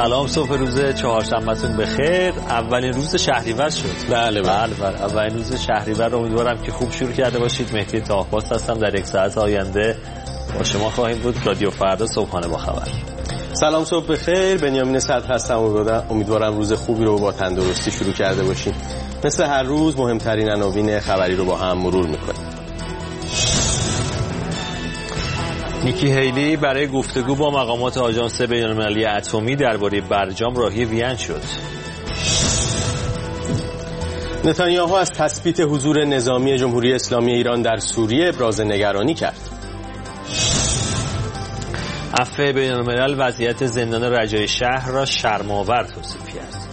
سلام، صبح روز چهارشنبهتون بخیر. اولین روز شهریور شد. بله اولین روز شهریور رو امیدوارم که خوب شروع کرده باشید. مهدی طاهباس هستم. در یک ساعت آینده با شما خواهیم بود. رادیو فردا صبحانه با خبر. سلام، صبح بخیر. بنیامین صدر هستم. امیدوارم روز خوبی رو با تندرستی شروع کرده باشید. مثل هر روز مهمترین عناوین خبری رو با هم مرور می‌کنیم. نیکی هیلی برای گفتگو با مقامات آژانس بین‌المللی اتمی درباره برجام راهی وین شد. نتانیاهو از تثبیت حضور نظامی جمهوری اسلامی ایران در سوریه ابراز نگرانی کرد. عفو بین‌الملل وضعیت زندان رجای شهر را شرم‌آور توصیف کرد.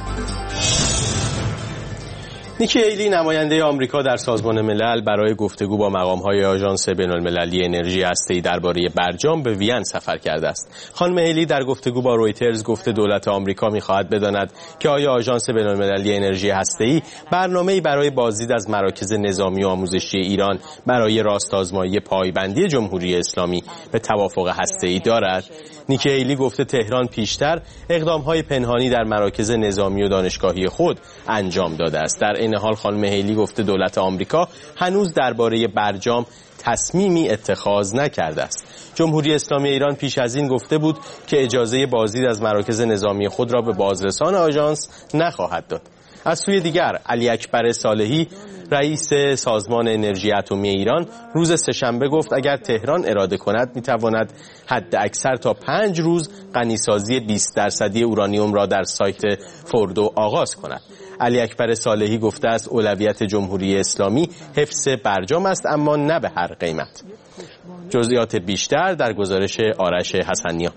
نیکی هیلی نماینده آمریکا در سازمان ملل برای گفتگو با مقام‌های آژانس بین‌المللی انرژی هسته‌ای درباره برجام به وین سفر کرده است. خانم هیلی در گفتگو با رویترز گفته دولت آمریکا می‌خواهد بداند که آیا آژانس بین‌المللی انرژی هسته‌ای برنامه‌ای برای بازدید از مراکز نظامی و آموزشی ایران برای راست‌آزمایی پایبندی جمهوری اسلامی به توافق هسته‌ای دارد. نیکی هیلی گفته تهران پیشتر اقدام‌های پنهانی در مراکز نظامی و دانشگاهی خود انجام داده است. در این حال خانم هیلی گفته دولت آمریکا هنوز درباره برجام تصمیمی اتخاذ نکرده است. جمهوری اسلامی ایران پیش از این گفته بود که اجازه بازدید از مراکز نظامی خود را به بازرسان آژانس نخواهد داد. از سوی دیگر علی اکبر صالحی رئیس سازمان انرژی اتمی ایران روز سه‌شنبه گفت اگر تهران اراده کند میتواند حد اکثر تا 5 روز غنیسازی 20% اورانیوم را در سایت فوردو آغاز کند. علی اکبر صالحی گفته است اولویت جمهوری اسلامی حفظ برجام است، اما نه به هر قیمت. جزئیات بیشتر در گزارش آرش حسنیان.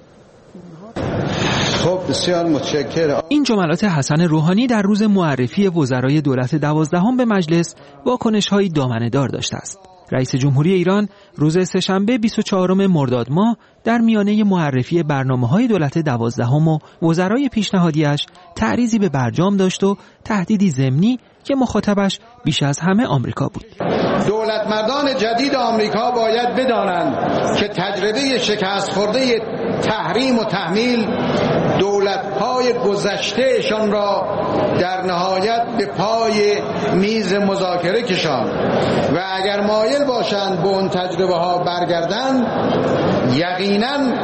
خب بسیار متشکرم. این جملات حسن روحانی در روز معرفی وزرای دولت 12 به مجلس واکنش‌های دامنه‌دار داشته است. رئیس جمهوری ایران روز سه‌شنبه 24 مرداد ماه در میانه معرفی برنامه‌های دولت 12 و وزرای پیشنهادیش تعریضی به برجام داشت و تهدیدی ضمنی که مخاطبش بیش از همه آمریکا بود. دولت مردان جدید آمریکا باید بدانند که تجربه شکست خورده تحریم و تحمیل دولت‌های گذشتهشان را در نهایت به پای میز مذاکره کشاند و اگر مایل باشند به اون تجربه ها برگردند یقیناً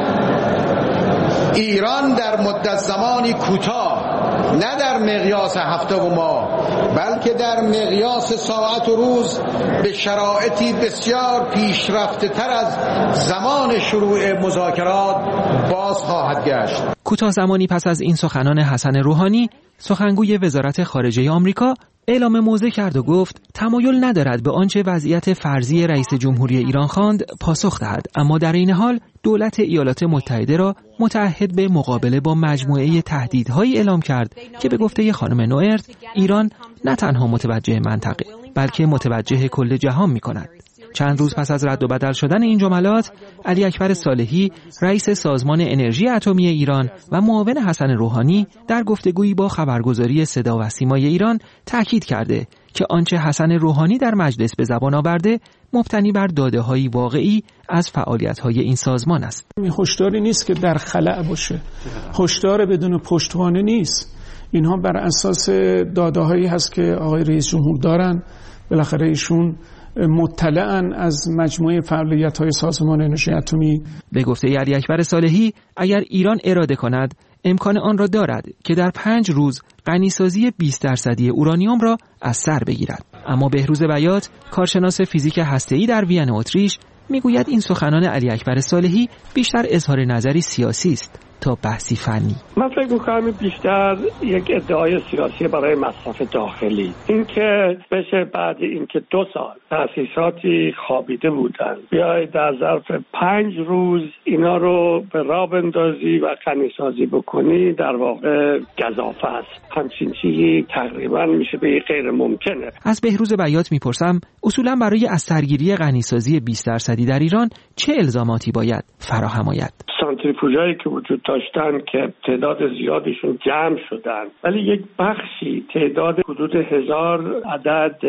ایران در مدت زمانی کوتاه، نه در مقیاس هفته و ماه بلکه در مقیاس ساعت و روز به شرایطی بسیار پیشرفته تر از زمان شروع مذاکرات باز خواهد گشت. کوتاه زمانی پس از این سخنان حسن روحانی، سخنگوی وزارت خارجه آمریکا اعلام موضع کرد و گفت تمایل ندارد به آنچه وضعیت فرضی رئیس جمهوری ایران خواند پاسخ دهد، اما در این حال دولت ایالات متحده را متعهد به مقابله با مجموعه تهدیدهایی اعلام کرد که به گفته خانم نوئرت ایران نه تنها متوجه منطقه بلکه متوجه کل جهان می‌کند. چند روز پس از رد و بدل شدن این جملات، علی اکبر صالحی رئیس سازمان انرژی اتمی ایران و معاون حسن روحانی در گفتگویی با خبرگزاری صدا و سیمای ایران تاکید کرده که آنچه حسن روحانی در مجلس به زبان آورده مبتنی بر داده‌های واقعی از فعالیت‌های این سازمان است. هشداری نیست که در خلأ باشه، هشدار بدون پشتوانه نیست. اینها بر اساس داده‌هایی هست که آقای رئیس جمهور دارن. بالاخره ایشون مطلعاً از مجموعه فعالیت‌های سازمان انرژی اتمی. به گفته علی اکبر صالحی اگر ایران اراده کند امکان آن را دارد که در 5 روز غنیسازی 20% اورانیوم را از سر بگیرد. اما بهروز بیات کارشناس فیزیک هسته‌ای در وین اتریش میگوید این سخنان علی اکبر صالحی بیشتر اظهار نظری سیاسی است تا بحثی فنی. من فکر می‌کنم بیشتر یک ادعای سیاسی برای مصرف داخلی، اینکه بشه بعد اینکه 2 سال تأسیساتی خوابیده بودن بیای در ظرف 5 روز اینا رو به راه بندازی و غنی‌سازی بکنی، در واقع گزافه است. همچین چیزی تقریبا میشه به غیر ممکنه. از بهروز بیات میپرسم اصولا برای از سرگیری غنی‌سازی 20% در ایران چه الزاماتی باید فراهم آید؟ سانتریفوژهایی که وجود داشتن که تعداد زیادیشون جمع شدن، ولی یک بخشی تعداد حدود 1000 عدد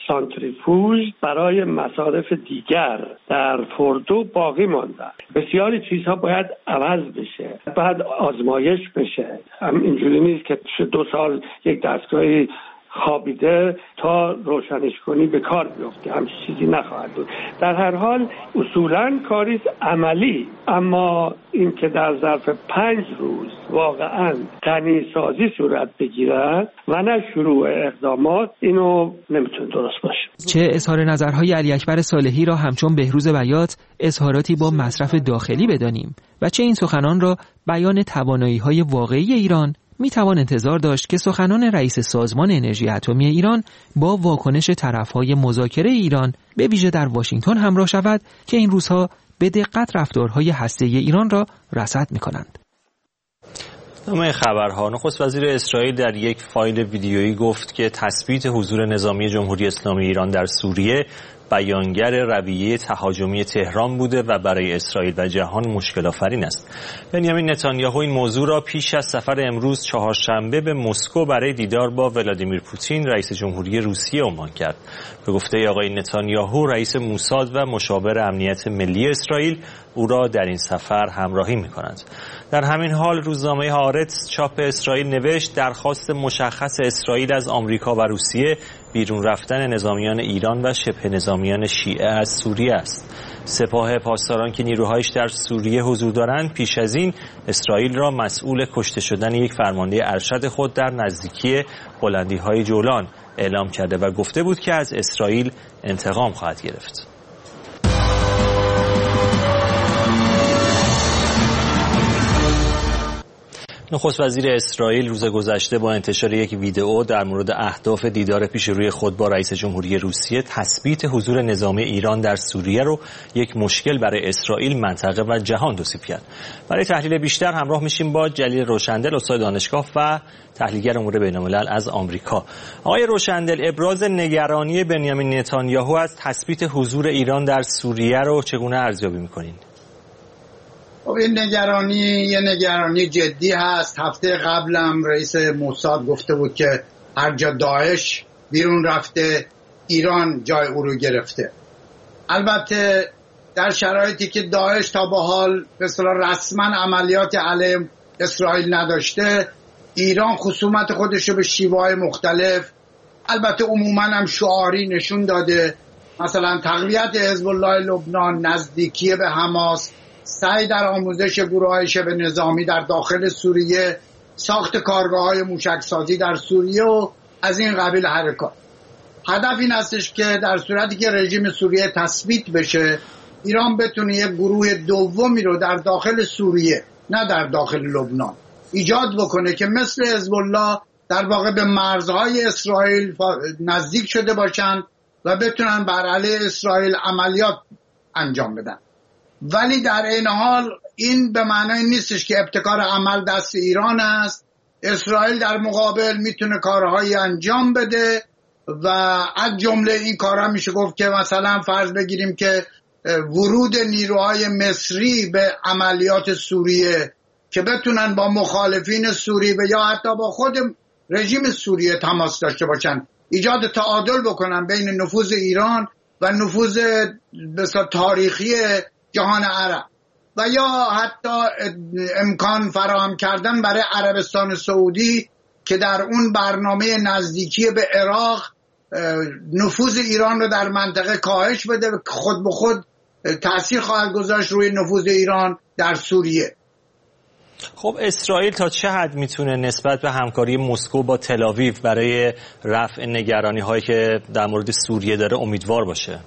سانتریفوژ برای مصارف دیگر در فوردو باقی ماندن. بسیاری چیزها باید عوض بشه، باید آزمایش بشه. اینجوری نیست که 2 سال یک دستگاهی خوابیده تا روشنش کنی به کار بیفته، همچین چیزی نخواهد بود. در هر حال اصولاً کاری عملی، اما این که در ظرف 5 روز واقعاً غنی سازی صورت بگیرد و نه شروع اقدامات، اینو نمیتونه درست باشه. چه اظهار نظرهای علی اکبر صالحی را همچون بهروز بیات اظهاراتی با مصرف داخلی بدانیم و چه این سخنان را بیان توانایی‌های واقعی ایران، می توان انتظار داشت که سخنان رئیس سازمان انرژی اتمی ایران با واکنش طرفهای مذاکره ایران به ویژه در واشنگتن همراه شود که این روزها به دقت رفتارهای هسته‌ای ایران را رصد می کنند. نامه خبرها. نخست وزیر اسرائیل در یک فایل ویدیویی گفت که تثبیت حضور نظامی جمهوری اسلامی ایران در سوریه بیانگر رویه تهاجمی تهران بوده و برای اسرائیل و جهان مشکل آفرین است. بنیامین نتانیاهو این موضوع را پیش از سفر امروز چهارشنبه به مسکو برای دیدار با ولادیمیر پوتین رئیس جمهوری روسیه عنوان کرد. به گفته آقای نتانیاهو، رئیس موساد و مشاور امنیت ملی اسرائیل او را در این سفر همراهی می‌کند. در همین حال روزنامه هارتز چاپ اسرائیل نوشت درخواست مشخص اسرائیل از آمریکا و روسیه بیرون رفتن نظامیان ایران و شبه نظامیان شیعه از سوریه است. سپاه پاسداران که نیروهایش در سوریه حضور دارند پیش از این اسرائیل را مسئول کشته شدن یک فرمانده ارشد خود در نزدیکی بلندی‌های جولان اعلام کرده و گفته بود که از اسرائیل انتقام خواهد گرفت. نخست وزیر اسرائیل روز گذشته با انتشار یک ویدئو در مورد اهداف دیدار پیش روی خود با رئیس جمهوری روسیه تثبیت حضور نظامی ایران در سوریه رو یک مشکل برای اسرائیل، منطقه و جهان توصیف کرد. برای تحلیل بیشتر همراه میشیم با جلیل روشندل، استاد دانشگاه و تحلیلگر امور بین‌الملل از آمریکا. آقای روشندل، ابراز نگرانی بنیامین نتانیاهو از تثبیت حضور ایران در سوریه رو چگونه ارزیابی می‌کنین؟ این یه نگرانی جدی هست. هفته قبلم رئیس موساد گفته بود که هر جا داعش بیرون رفته ایران جای او رو گرفته. البته در شرایطی که داعش تا به حال به اصطلاح رسما عملیات علیه اسرائیل نداشته، ایران خصومت خودش رو به شیوه‌های مختلف، البته عموما هم شعاری نشون داده. مثلا تقویت حزب الله لبنان، نزدیکی به حماس، سعی در آموزش گروه‌های شبه نظامی در داخل سوریه، ساخت کارگاه‌های موشکسازی در سوریه و از این قبیل حرکات. هدف این هستش که در صورتی که رژیم سوریه تثبیت بشه، ایران بتونه یک گروه دومی رو در داخل سوریه، نه در داخل لبنان، ایجاد بکنه که مثل حزب الله در واقع به مرزهای اسرائیل نزدیک شده باشن و بتونن بر علیه اسرائیل عملیات انجام بدن. ولی در این حال این به معنای نیستش که ابتکار عمل دست ایران است. اسرائیل در مقابل میتونه کارهایی انجام بده و از جمله این کارها میشه گفت که مثلا فرض بگیریم که ورود نیروهای مصری به عملیات سوریه که بتونن با مخالفین سوریه و یا حتی با خود رژیم سوریه تماس داشته باشن، ایجاد تعادل بکنن بین نفوذ ایران و نفوذ بسیار تاریخی جهان عرب و یا حتی امکان فراهم کردن برای عربستان سعودی که در اون برنامه نزدیکی به عراق نفوذ ایران رو در منطقه کاهش بده و خود به خود تأثیر خواهد گذاشت روی نفوذ ایران در سوریه. خب اسرائیل تا چه حد میتونه نسبت به همکاری مسکو با تل‌آویو برای رفع نگرانی هایی که در مورد سوریه داره امیدوار باشه؟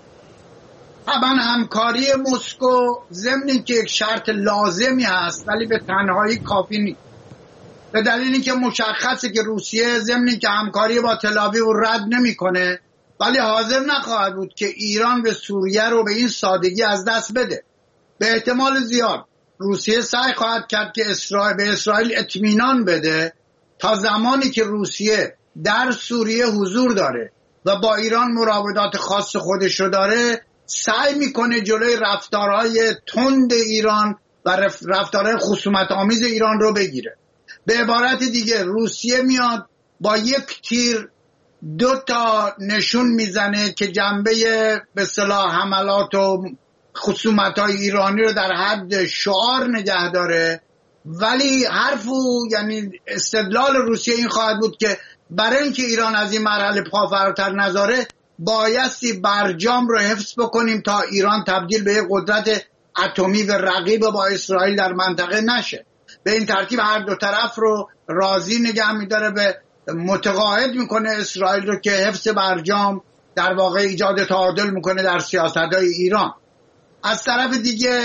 طبعا همکاری مسکو ضمن که یک شرط لازمی هست ولی به تنهایی کافی نیست، به دلیلی که مشخصه که روسیه ضمن که همکاری با تل‌آویو رد نمیکنه ولی حاضر نخواهد بود که ایران به سوریه رو به این سادگی از دست بده. به احتمال زیاد روسیه سعی خواهد کرد که به اسرائیل اطمینان بده تا زمانی که روسیه در سوریه حضور داره و با ایران مراودات خاص خودش رو داره، سعی میکنه جلوی رفتارهای تند ایران و رفتارهای خصومت آمیز ایران رو بگیره. به عبارت دیگه روسیه میاد با یک تیر دو تا نشون میزنه که جنبه به اصطلاح حملات و خصومت‌های ایرانی رو در حد شعار نگه داره، ولی یعنی استدلال روسیه این خواهد بود که برای اینکه ایران از این مرحله پا فراتر نذاره بایستی برجام رو حفظ بکنیم تا ایران تبدیل به یک قدرت اتمی و رقیب با اسرائیل در منطقه نشه. به این ترتیب هر دو طرف رو راضی نگه می‌داره، به متقاعد میکنه اسرائیل رو که حفظ برجام در واقع ایجاد تعادل میکنه در سیاست‌های ایران. از طرف دیگه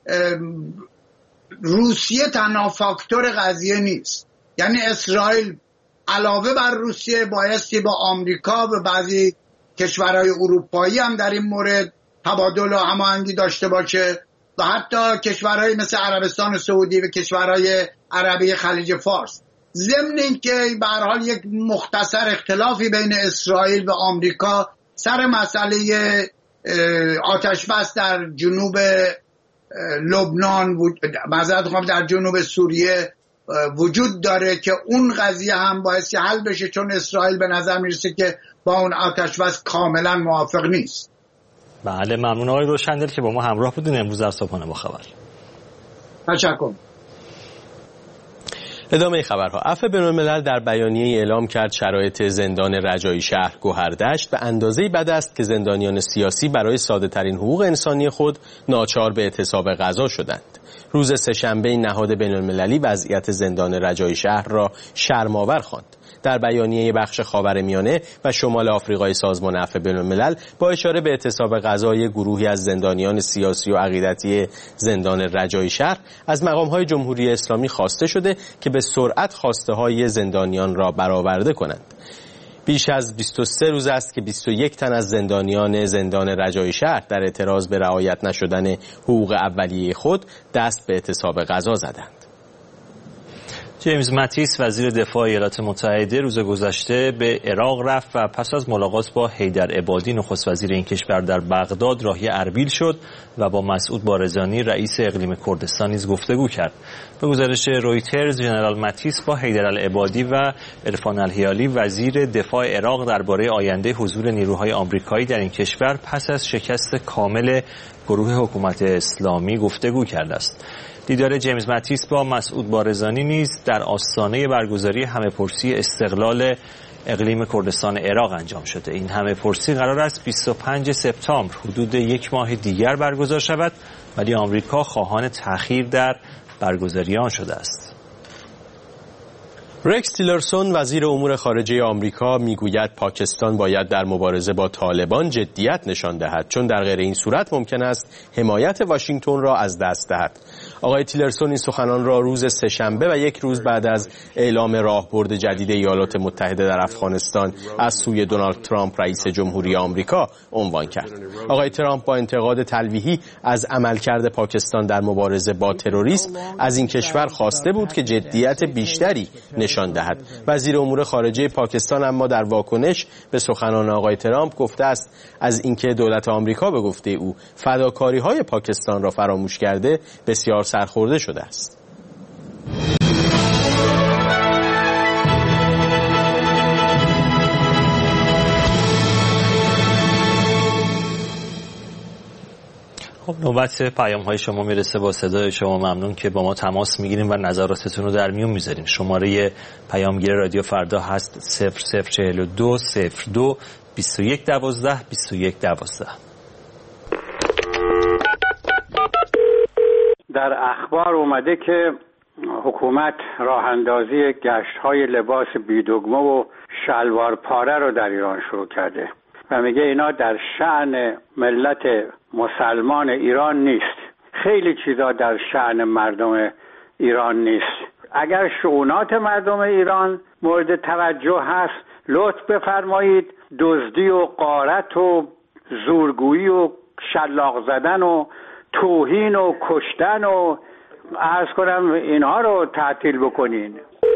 روسیه تنها فاکتور قضیه نیست، یعنی اسرائیل علاوه بر روسیه بایستی با آمریکا و بعضی کشورهای اروپایی هم در این مورد تبادل و هماهنگی داشته باشه و حتی کشورهای مثل عربستان سعودی و کشورهای عربی خلیج فارس. ضمن اینکه به هر حال یک مختصر اختلافی بین اسرائیل و آمریکا سر مسئله آتش‌بس در جنوب لبنان در جنوب سوریه وجود داره که اون قضیه هم باعث حل بشه، چون اسرائیل به نظر میرسه که با اون آتش‌بس کاملا موافق نیست. بله، ممنون آقای روشندل که با ما همراه بودین امروز در صبحانه با خبر. تشکر. ادامه خبرها. عفو بین‌الملل در بیانیه اعلام کرد شرایط زندان رجایی شهر گوهردشت به اندازه‌ای بد است که زندانیان سیاسی برای ساده‌ترین حقوق انسانی خود ناچار به اعتصاب غذا شدند. روز سه‌شنبه نهاد بین‌المللی وضعیت زندان رجایی شهر را شرم‌آور خواند. در بیانیه بخش خاورمیانه و شمال آفریقای سازمان عفو بین‌الملل با اشاره به اعتصاب غذای گروهی از زندانیان سیاسی و عقیدتی زندان رجایی شهر از مقام‌های جمهوری اسلامی خواسته شده که به سرعت خواسته‌های زندانیان را برآورده کنند. بیش از 23 روز است که 21 تن از زندانیان زندان رجایی شهر در اعتراض به رعایت نشدن حقوق اولیه خود دست به اعتصاب غذا زدند. جیمز ماتیس وزیر دفاع ایالات متحده روز گذشته به عراق رفت و پس از ملاقات با حیدر عبادی نخست وزیر این کشور در بغداد راهی اربیل شد و با مسعود بارزانی رئیس اقلیم کردستان نیز گفتگو کرد. به گزارش رویترز ژنرال ماتیس با حیدر العبادی و عرفان الهیالی وزیر دفاع عراق درباره آینده حضور نیروهای آمریکایی در این کشور پس از شکست کامل گروه حکومت اسلامی گفتگو کرده است. دیدار جیمز ماتیس با مسعود بارزانی نیز در آستانه برگزاری همه‌پرسی استقلال اقلیم کردستان عراق انجام شده. این همه‌پرسی قرار است 25 سپتامبر حدود یک ماه دیگر برگزار شود، ولی آمریکا خواهان تأخیر در برگزاری آن شده است. رکس تیلرسون وزیر امور خارجه آمریکا میگوید پاکستان باید در مبارزه با طالبان جدیت نشان دهد، چون در غیر این صورت ممکن است حمایت واشنگتن را از دست دهد. آقای تیلرسون این سخنان را روز سه‌شنبه و یک روز بعد از اعلام راهبرد جدید ایالات متحده در افغانستان از سوی دونالد ترامپ رئیس جمهوری آمریکا عنوان کرد. آقای ترامپ با انتقاد تلویحی از عملکرد پاکستان در مبارزه با تروریسم از این کشور خواسته بود که جدیت بیشتری نشان دهد. وزیر امور خارجه پاکستان اما در واکنش به سخنان آقای ترامپ گفته است از اینکه دولت آمریکا به گفته او فداکاری‌های پاکستان را فراموش کرده بسیار سرخورده شده است. خب نوبت پیام های شما میرسه. با صدای شما ممنون که با ما تماس میگیریم و نظراتتون رو در میون میذاریم. شماره پیامگیر رادیو فردا هست 0042 02 21 12 21 12. در اخبار اومده که حکومت راه اندازی گشت‌های لباس بی‌دگمه و شلوار پاره رو در ایران شروع کرده و میگه اینا در شأن ملت مسلمان ایران نیست. خیلی چیزا در شأن مردم ایران نیست. اگر شؤونات مردم ایران مورد توجه هست لطف بفرمایید دزدی و غارت و زورگویی و شلاق زدن و توهین و کشتن و عرض کنم اینها رو تعطیل بکنین.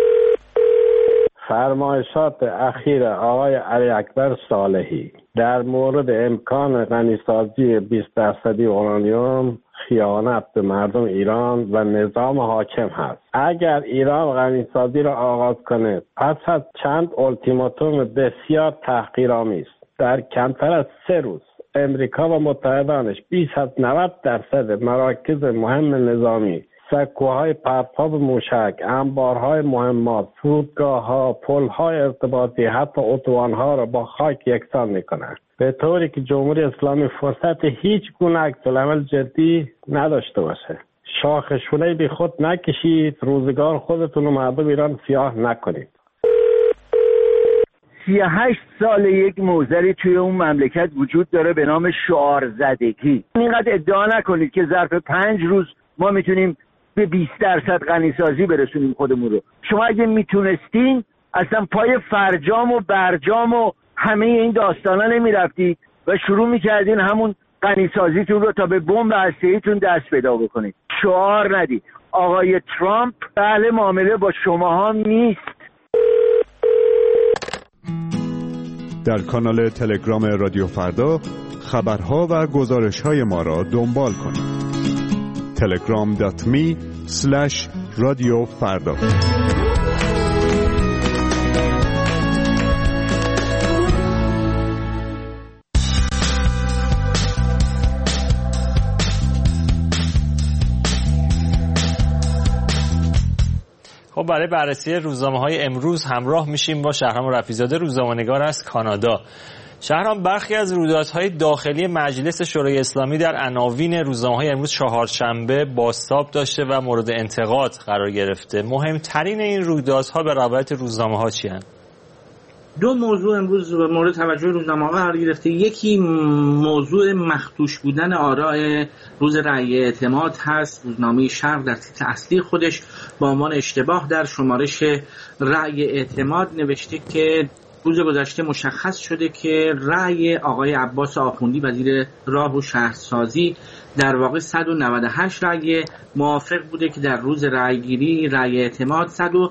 فرمایشات اخیر آقای علی اکبر صالحی در مورد امکان غنیسازی 20% اورانیوم خیانت به مردم ایران و نظام حاکم هست. اگر ایران غنیسازی را آغاز کنه پس از چند التیماتوم بسیار تحقیرآمیز در کمتر از 3 روز امریکا و متحدانش 20 از 90% مراکز مهم نظامی، سکوهای پرتاب موشک، انبارهای مهمات، فرودگاه‌ها، پل‌های ارتباطی، حتی اتوبان‌ها را با خاک یکسان می‌کنند، به طوری که جمهوری اسلامی فرصت هیچ گونه عکس‌العمل جدی نداشته باشه. شاخ شونه بی خود نکشید، روزگار خودتون و مردم ایران سیاه نکنید. 38 سال یک موزلی توی اون مملکت وجود داره به نام شعار زدگی. اینقدر ادعا نکنید که ظرف 5 روز ما میتونیم به 20% غنیسازی برسونیم خودمون رو. شما اگه میتونستین اصلا پای فرجام و برجام و همه این داستانا نمیرفتید و شروع میکردین همون غنیسازیتون رو تا به بمب هسته‌ایتون دست پیدا بکنید. شعار ندید. آقای ترامپ اهل معامله با شماها نیست. در کانال تلگرام رادیو فردا خبرها و گزارش‌های ما را دنبال کنید. telegram.me/radiofarda. خب برای بررسی روزنامه‌های امروز همراه میشیم با شهرام رفیع‌زاده، روزنامه‌نگار از کانادا. شهرام، برخی از رویدادهای داخلی مجلس شورای اسلامی در عناوین روزنامه‌های امروز چهارشنبه بازتاب داشته و مورد انتقاد قرار گرفته. مهمترین این رویدادها به روایت روزنامه‌ها چی هستند؟ دو موضوع امروز مورد توجه روزنامه‌ها قرار گرفته. یکی موضوع مخدوش بودن آراء روز رأی اعتماد هست. روزنامه شرق در تیتر اصلی خودش با عنوان اشتباه در شمارش رأی اعتماد نوشته که روز گذشته مشخص شده که رأی آقای عباس آخوندی وزیر راه و شهرسازی در واقع 198 رأی موافق بوده که در روز رأیگیری رأی اعتماد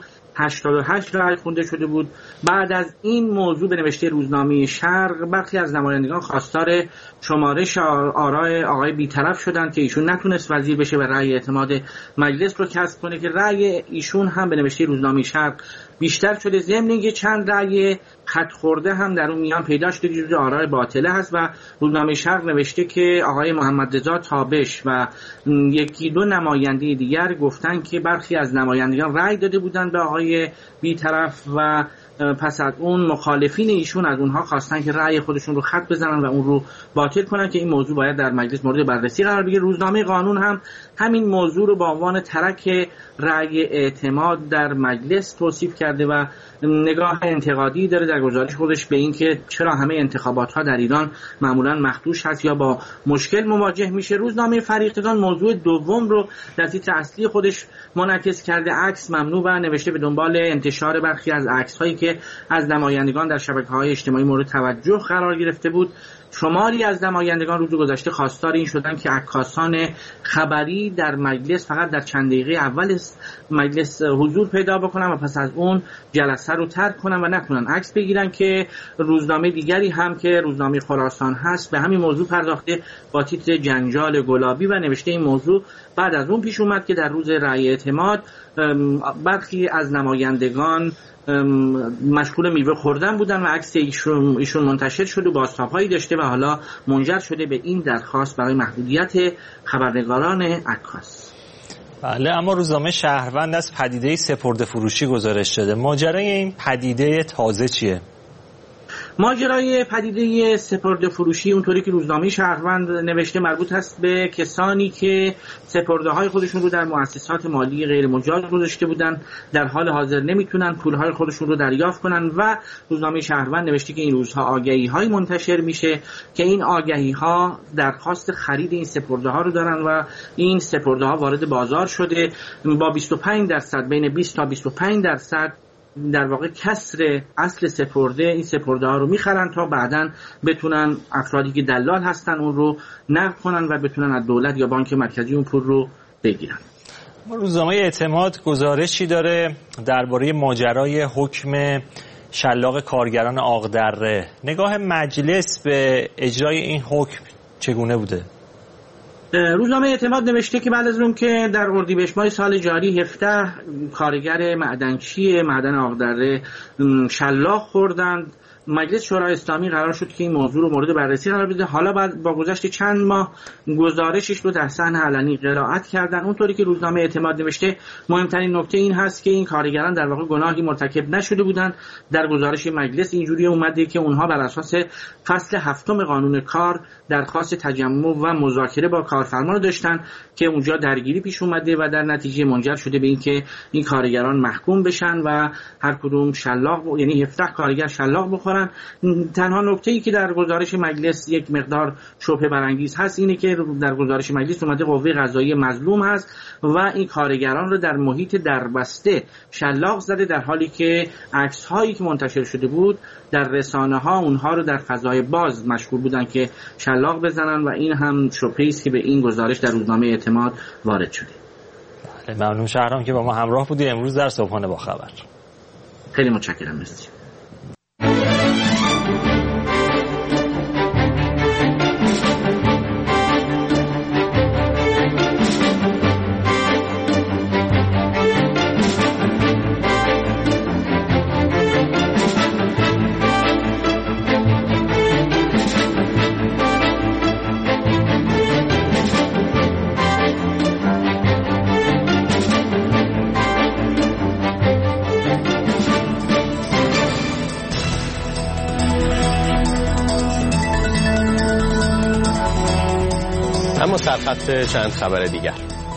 188 رأی خونده شده بود. بعد از این موضوع به نوشته روزنامه شرق برخی از نمایندگان خواستار شمارش آراء آقای بیطرف شدند که ایشون نتونست وزیر بشه و رأی اعتماد مجلس رو کسب کنه که رأی ایشون هم به نوشته روزنامه شرق بیشتر شده. ضمن اینکه چند رأی خط خورده هم در اون میان پیدا شده که جزو آراء باطله هست و روزنامه شرق نوشته که آقای محمد رضا تابش و یکی دو نماینده دیگر گفتن که برخی از نمایندگان رأی داده بودند به آقای بیطرف و پس از اون مخالفین ایشون از اونها خواستن که رأی خودشون رو خط بزنن و اون رو باطل کنن که این موضوع باید در مجلس مورد بررسی قرار بگیره. روزنامه قانون هم همین موضوع رو با عنوان ترک رأی اعتماد در مجلس توصیف کرده و نگاه انتقادی داره در گزارش خودش به این که چرا همه انتخابات ها در ایران معمولا مخدوش هست یا با مشکل مواجه میشه. روزنامه فریختگان موضوع دوم رو در تیتر اصلی خودش منعکس کرده، عکس ممنوع، و نوشته به دنبال انتشار برخی از عکس هایی که از نمایندگان در شبکه‌های اجتماعی مورد توجه قرار گرفته بود. شماری از نمایندگان روز گذشته خواستار این شدن که عکاسان خبری در مجلس فقط در چند دقیقه اول مجلس حضور پیدا بکنن و پس از اون جلسه رو ترک کنن و نکنن عکس بگیرن، که روزنامه دیگری هم که روزنامه خراسان هست به همین موضوع پرداخته با تیتر جنجال گلابی و نوشته این موضوع بعد از اون پیش اومد که در روز رأی اعتماد برخی از نمایندگان مشغول میوه خوردن بودن و عکس ایشون منتشر شده و بازتاب‌هایی داشته و حالا منجر شده به این درخواست برای محدودیت خبرنگاران عکاس. بله، اما روزنامه شهروند از پدیده سپرده فروشی گزارش شده. ماجرای این پدیده تازه چیه؟ ماجرای پدیده سپرده فروشی اونطوری که روزنامه شهروند نوشته مربوط است به کسانی که سپرده های خودشون رو در مؤسسات مالی غیر مجاز گذاشته بودن، در حال حاضر نمیتونن پول های خودشون رو دریافت کنن و روزنامه شهروند نوشته که این روزها آگهی های منتشر میشه که این آگهی ها درخواست خرید این سپرده ها رو دارن و این سپرده ها وارد بازار شده با 25% بین 20 تا 25% در واقع کسر اصل سپرده این سپرده ها رو میخرن تا بعداً بتونن افرادی که دلال هستن اون رو نقد کنن و بتونن از دولت یا بانک مرکزی اون پول رو بگیرن. روزنامه اعتماد گزارشی داره درباره ماجرای حکم شلاق کارگران آقدره. نگاه مجلس به اجرای این حکم چگونه بوده؟ روزنامه اعتماد نوشته که بعد از اون که در اردیبهشت ماه سال جاری 17 کارگر معدنچی معدن آقدره شلاق خوردند، مجلس شورای اسلامی قرار شد که این موضوع رو مورد بررسی قرار بده. حالا بعد با گذشت چند ماه گزارشش رو در صحن علنی قرائت کردن. اونطوری که روزنامه اعتماد نوشته مهمترین نکته این هست که این کارگران در واقع گناهی مرتکب نشده بودند. در گزارش مجلس اینجوری اومده که اونها بر اساس فصل 7 قانون کار درخواست تجمع و مذاکره با کارفرما داشتن که اونجا درگیری پیش اومده و در نتیجه منجر شده به اینکه این کارگران محکوم بشن و هر کدوم شلاق، یعنی 17 کارگر شلاق بخورن. تنها نکته‌ای که در گزارش مجلس یک مقدار شبهه برانگیز هست اینه که در گزارش مجلس اومده قوه قضاییه مظلوم هست و این کارگران رو در محیط دربسته شلاق زده، در حالی که عکس هایی که منتشر شده بود در رسانه ها اونها رو در فضای باز مشغول بودن که شلاق بزنن و این هم شبهه‌ای است که به این گزارش در روزنامه اعتماد وارد شده. بله، ممنون شهرام که با ما همراه بودی امروز در صبحانه با خبر. خیلی متشکرم. مرسی. اما سرخط چند خبر دیگر.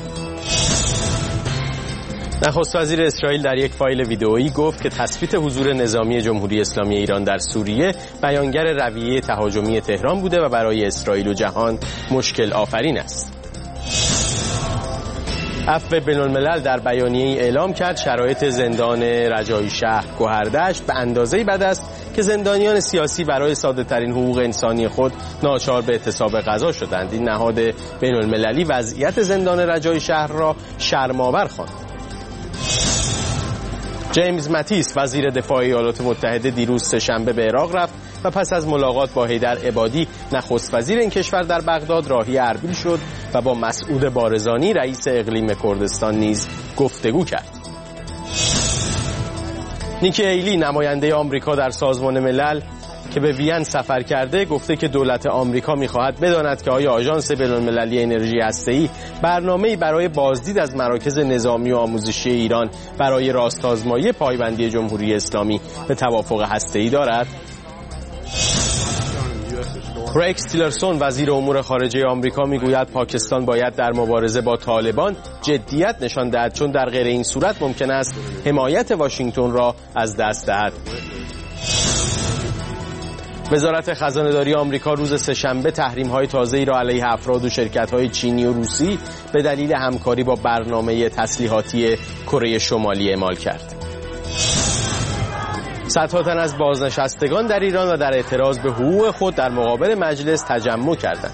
نخست وزیر اسرائیل در یک فایل ویدئویی گفت که تثبیت حضور نظامی جمهوری اسلامی ایران در سوریه بیانگر رویه تهاجمی تهران بوده و برای اسرائیل و جهان مشکل آفرین است. عفو بین‌الملل در بیانیه‌ای اعلام کرد شرایط زندان رجایی شهر گوهردشت به اندازه‌ای بد است که زندانیان سیاسی برای ساده‌ترین حقوق انسانی خود ناچار به اعتصاب غذا شدند. این نهاد بین‌المللی وضعیت زندان رجایی شهر را شرم‌آور خواند. جیمز ماتیس وزیر دفاع ایالات متحده دیروز سه‌شنبه به عراق رفت و پس از ملاقات با حیدر عبادی نخست وزیر این کشور در بغداد راهی اربیل شد و با مسعود بارزانی رئیس اقلیم کردستان نیز گفتگو کرد. نیکی هیلی نماینده آمریکا در سازمان ملل که به وین سفر کرده گفته که دولت آمریکا می‌خواهد بداند که آیا آژانس بین‌المللی انرژی هسته‌ای برنامه‌ای برای بازدید از مراکز نظامی و آموزشی ایران برای راست‌آزمایی پایبندی جمهوری اسلامی به توافق هسته‌ای دارد. ریکس تیلرسون وزیر امور خارجه آمریکا میگوید پاکستان باید در مبارزه با طالبان جدیت نشان دهد، چون در غیر این صورت ممکن است حمایت واشنگتن را از دست دهد. وزارت خزانه‌داری آمریکا روز سه‌شنبه تحریم‌های تازه‌ای را علیه افراد و شرکت‌های چینی و روسی به دلیل همکاری با برنامه تسلیحاتی کره شمالی اعمال کرد. صدها تن از بازنشستگان در ایران و در اعتراض به حقوق خود در مقابل مجلس تجمع کردند.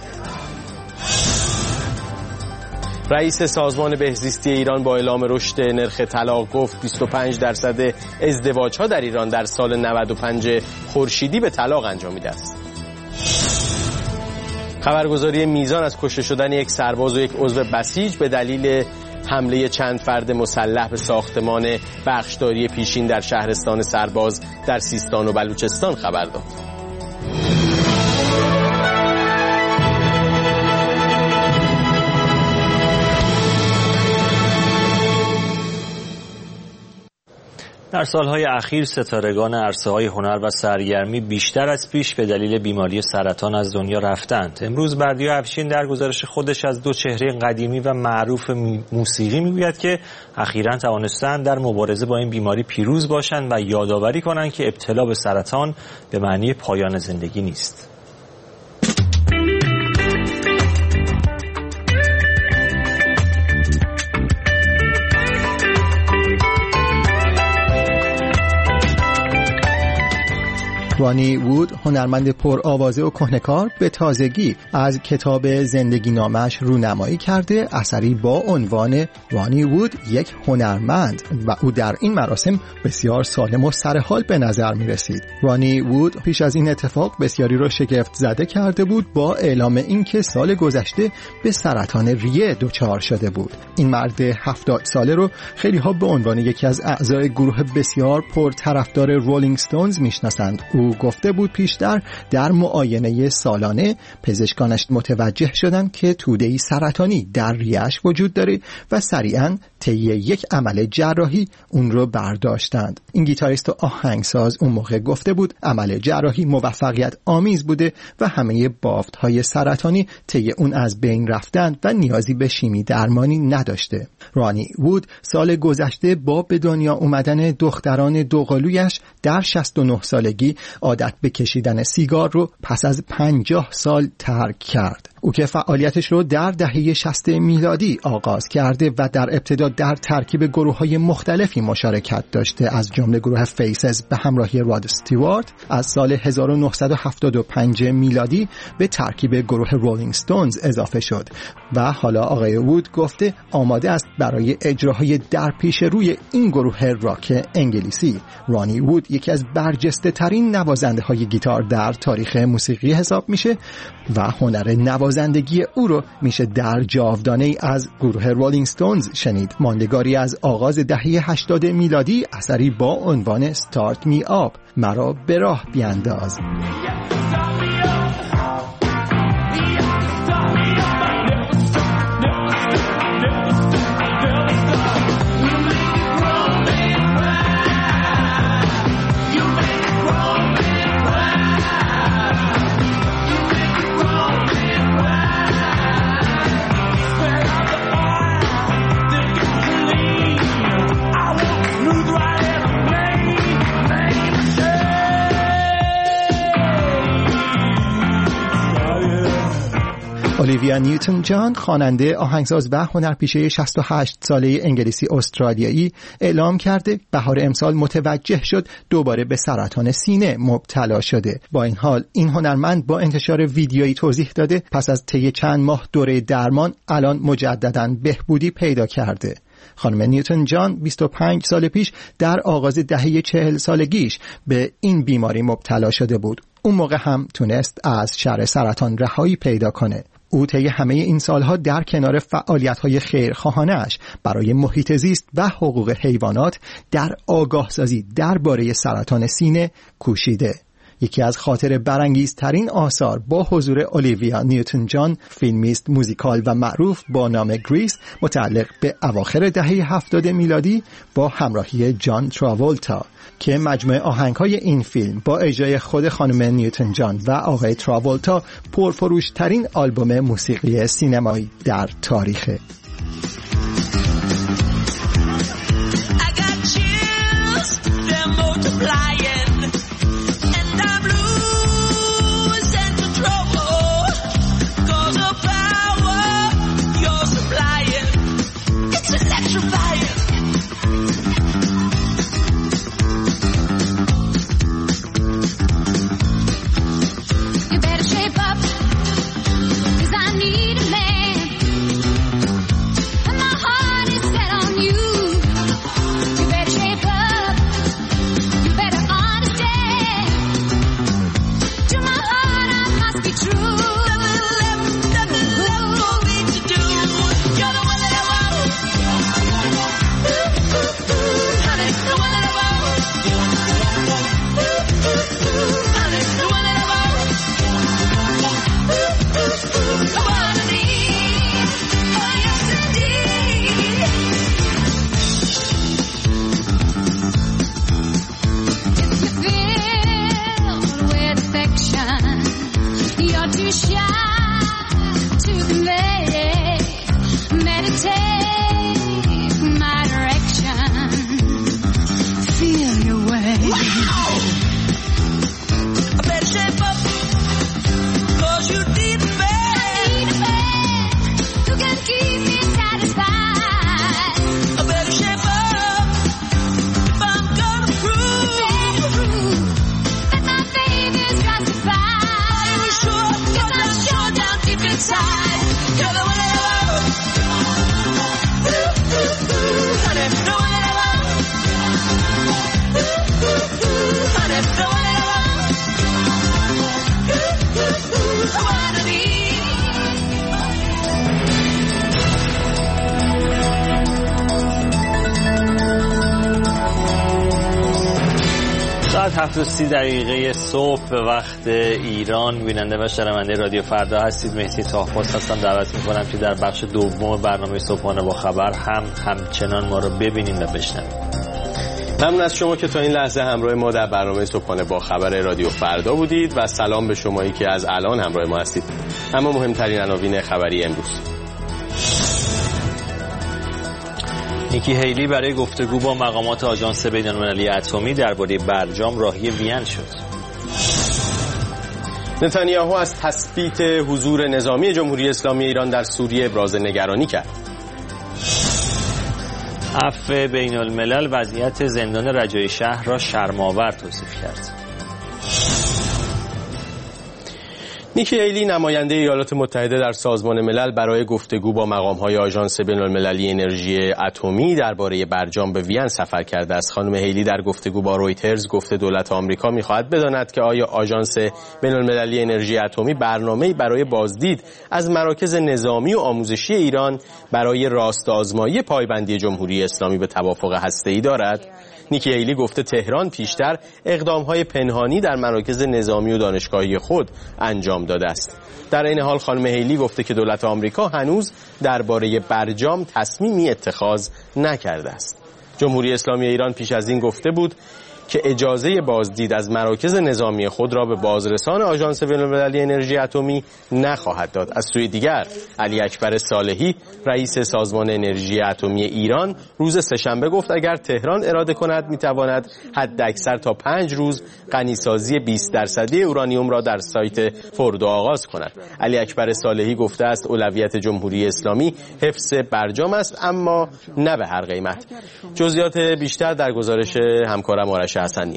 رئیس سازمان بهزیستی ایران با اعلام رشد نرخ طلاق گفت 25% ازدواج‌ها در ایران در سال 95 خورشیدی به طلاق انجامیده است. خبرگزاری میزان از کشته شدن یک سرباز و یک عضو بسیج به دلیل حمله چند فرد مسلح به ساختمان بخشداری پیشین در شهرستان سرباز در سیستان و بلوچستان خبر داد. در سالهای اخیر ستارگان عرصه‌های هنر و سرگرمی بیشتر از پیش به دلیل بیماری سرطان از دنیا رفتند. امروز بردیا افشین در گزارش خودش از دو چهره قدیمی و معروف موسیقی میگوید که اخیراً توانستند در مبارزه با این بیماری پیروز باشند و یادآوری کنند که ابتلا به سرطان به معنی پایان زندگی نیست. رانی وود، هنرمند پرآوازه و کهنه‌کار، به تازگی از کتاب زندگی نامش رونمایی کرده، اثری با عنوان رانی وود یک هنرمند، و او در این مراسم بسیار سالم و سرحال به نظر می رسید. رانی وود پیش از این اتفاق بسیاری را شگفت زده کرده بود با اعلام اینکه سال گذشته به سرطان ریه دچار شده بود. این مرد 70 ساله رو خیلی ها به عنوان یکی از اعضای گروه بسیار پرطرفدار رولینگ ستونز میشناسند. او گفته بود پیشتر در معاینه سالانه پزشکانش متوجه شدند که توده‌ای سرطانی در ریه‌اش وجود داره و سریعاً طی یک عمل جراحی اون رو برداشتند. این گیتاریست و آهنگساز اون موقع گفته بود عمل جراحی موفقیت آمیز بوده و همه بافت‌های سرطانی طی اون از بین رفتند و نیازی به شیمی درمانی نداشته. رانی وود سال گذشته با به دنیا اومدن دختران دوقلویش در 69 سالگی عادت به کشیدن سیگار رو پس از 50 سال ترک کرد. او که فعالیتش رو در دهه 60 میلادی آغاز کرده و در ابتدا در ترکیب گروه‌های مختلفی مشارکت داشته، از جمله گروه فیسز به همراهی راد استیوارت، از سال 1975 میلادی به ترکیب گروه رولینگ ستونز اضافه شد و حالا آقای وود گفته آماده است برای اجراهای در پیش روی این گروه راک انگلیسی. رانی وود یکی از برجسته ترین نوازنده های گیتار در تاریخ موسیقی حساب میشه و هنر نوازندگی او رو میشه در جاودانه ای از گروه رولینگ ستونز شنید. ماندگاری از آغاز دهه 80 میلادی، اثری با عنوان Start Me Up، مرا به راه بیانداز. اولیویا نیوتن جان، خواننده، آهنگساز و هنرپیشه 68 ساله انگلیسی استرالیایی، اعلام کرده بهار امسال متوجه شد دوباره به سرطان سینه مبتلا شده. با این حال این هنرمند با انتشار ویدیویی توضیح داده پس از طی چند ماه دوره درمان الان مجدداً بهبودی پیدا کرده. خانم نیوتن جان 25 سال پیش در آغاز دهه 40 سالگیش به این بیماری مبتلا شده بود. اون موقع هم تونست از شر سرطان رهایی پیدا کنه. او طی همه این سالها در کنار فعالیت‌های خیرخواهانه‌اش برای محیط زیست و حقوق حیوانات در آگاهسازی درباره سرطان سینه کوشیده. یکی از خاطر برانگیزترین آثار با حضور اولیویا نیوتن جان، فیلمیست موزیکال و معروف با نام گریس، متعلق به اواخر دهه 70 میلادی با همراهی جان تراولتا، که مجموعه آهنگ‌های این فیلم با اجرای خود خانم نیوتن جان و آقای تراولتا پرفروش‌ترین آلبوم موسیقی سینمایی در تاریخه. Better 7:30 صبح به وقت ایران بیننده و شنونده رادیو فردا هستید. مهدی طاهپاس هستم. دعوت می‌کنم که در بخش دوم برنامه صبحانه با خبر همچنان ما رو ببینید و بشنوید. ممنون از شما که تا این لحظه همراه ما در برنامه صبحانه با خبر رادیو فردا بودید و سلام به شمایی که از الان همراه ما هستید. اما مهمترین عناوین خبری امروز: نیکی هیلی برای گفتگو با مقامات آژانس بین‌المللی اتمی درباره برجام راهی وین شد. نتانیاهو از تثبیت حضور نظامی جمهوری اسلامی ایران در سوریه ابراز نگرانی کرد. عفو بین‌الملل وضعیت زندان رجایی شهر را شرم‌آور توصیف کرد. نیکی هیلی نماینده ایالات متحده در سازمان ملل برای گفتگو با مقام‌های آژانس بین‌المللی انرژی اتمی درباره برجام به وین سفر کرده است. خانم هیلی در گفتگو با رویترز گفته دولت آمریکا می‌خواهد بداند که آیا آژانس بین‌المللی انرژی اتمی برنامه‌ای برای بازدید از مراکز نظامی و آموزشی ایران برای راست آزمایی پایبندی جمهوری اسلامی به توافق هسته‌ای دارد. نیکی هیلی گفته تهران پیشتر اقدام‌های پنهانی در مراکز نظامی و دانشگاهی خود انجام داده است. در این حال خانم هیلی گفته که دولت آمریکا هنوز درباره برجام تصمیمی اتخاذ نکرده است. جمهوری اسلامی ایران پیش از این گفته بود که اجازه بازدید از مراکز نظامی خود را به بازرسان آژانس بین‌المللی انرژی اتمی نخواهد داد. از سوی دیگر علی اکبر صالحی رئیس سازمان انرژی اتمی ایران روز سه‌شنبه گفت اگر تهران اراده کند میتواند حداکثر تا 5 روز غنیسازی 20% اورانیوم را در سایت فوردو آغاز کند. علی اکبر صالحی گفته است اولویت جمهوری اسلامی حفظ برجام است، اما نه به هر قیمت. جزئیات بیشتر در گزارش همکارم آرش حسنی.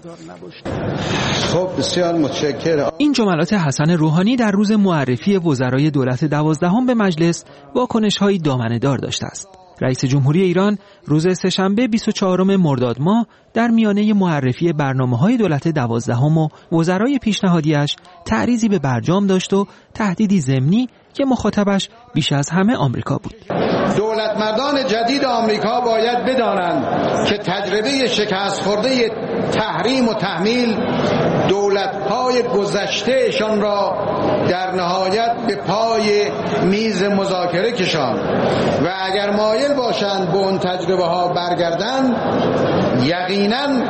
خب بسیار متشکرم. این جملات حسن روحانی در روز معرفی وزرای دولت 12 به مجلس واکنش‌های دامنه‌دار داشته است. رئیس جمهوری ایران روز سه‌شنبه 24 مرداد ماه در میانه معرفی برنامه‌های دولت 12 و وزرای پیشنهادیش تعریضی به برجام داشت و تهدیدی ضمنی که مخاطبش بیش از همه آمریکا بود. دولت مردان جدید آمریکا باید بدانند که تجربه شکست خورده تحریم و تحمیل دولت‌های گذشتهشان را در نهایت به پای میز مذاکره کشاند و اگر مایل باشند به اون تجربه ها برگردند، یقیناً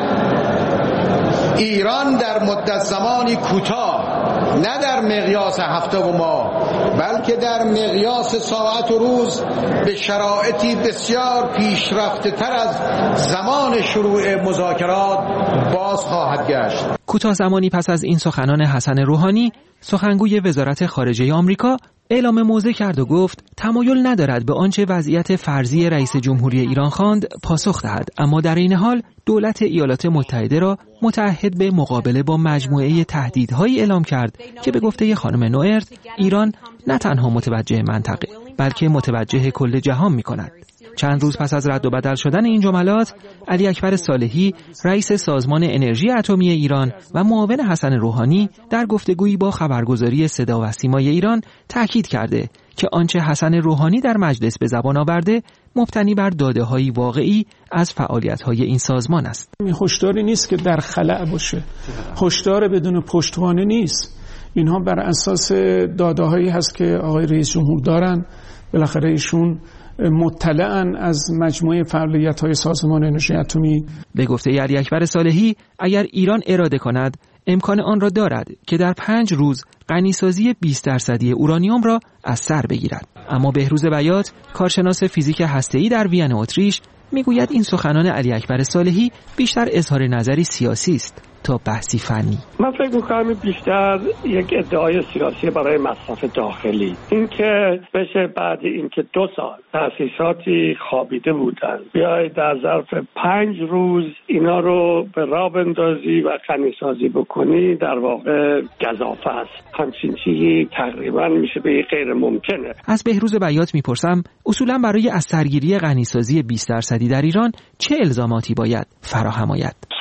ایران در مدت زمانی کوتاه، نه در مقیاس هفته و ماه، بلکه در مقیاس ساعت و روز به شرایطی بسیار پیشرفته تر از زمان شروع مذاکرات باز خواهد گشت. کوتاه زمانی پس از این سخنان حسن روحانی، سخنگوی وزارت خارجه آمریکا اعلام موضع کرد و گفت تمایل ندارد به آنچه وضعیت فرضی رئیس جمهوری ایران خواند پاسخ دهد، اما در این حال دولت ایالات متحده را متعهد به مقابله با مجموعه تهدیدهایی اعلام کرد که به گفته خانم نوئرت ایران نه تنها متوجه منطقه بلکه متوجه کل جهان می‌کند. چند روز پس از رد و بدل شدن این جملات، علی اکبر صالحی رئیس سازمان انرژی اتمی ایران و معاون حسن روحانی در گفتگویی با خبرگزاری صدا و سیمای ایران تاکید کرده که آنچه حسن روحانی در مجلس به زبان آورده مبتنی بر داده‌های واقعی از فعالیت‌های این سازمان است. هشداری نیست که در خلأ باشه، هشدار بدون پشتوانه نیست. اینها بر اساس داده‌هایی هست که آقای رئیس جمهور دارن. بالاخره ایشون مطلعاً از مجموعه فعالیت‌های سازمان انرژی اتمی. به گفته علی اکبر صالحی اگر ایران اراده کند امکان آن را دارد که در 5 روز غنیسازی 20% اورانیوم را از سر بگیرد. اما بهروز بیات کارشناس فیزیک هسته‌ای در وین اتریش میگوید این سخنان علی اکبر صالحی بیشتر اظهار نظری سیاسی است تا بحثی فنی. من فکر می‌کنم بیشتر یک ادعای سیاسی برای مصرف داخلی، اینکه بشه بعد اینکه 2 سال تأسیساتی خوابیده بودن بیاید در ظرف 5 روز اینا رو به راه بندازی و غنی‌سازی بکنی، در واقع گزافه است. همچین چیزی تقریبا میشه به غیر ممکنه. از بهروز بیات میپرسم اصولا برای از سرگیری غنی‌سازی 20% در ایران چه الزاماتی باید فراهم آید؟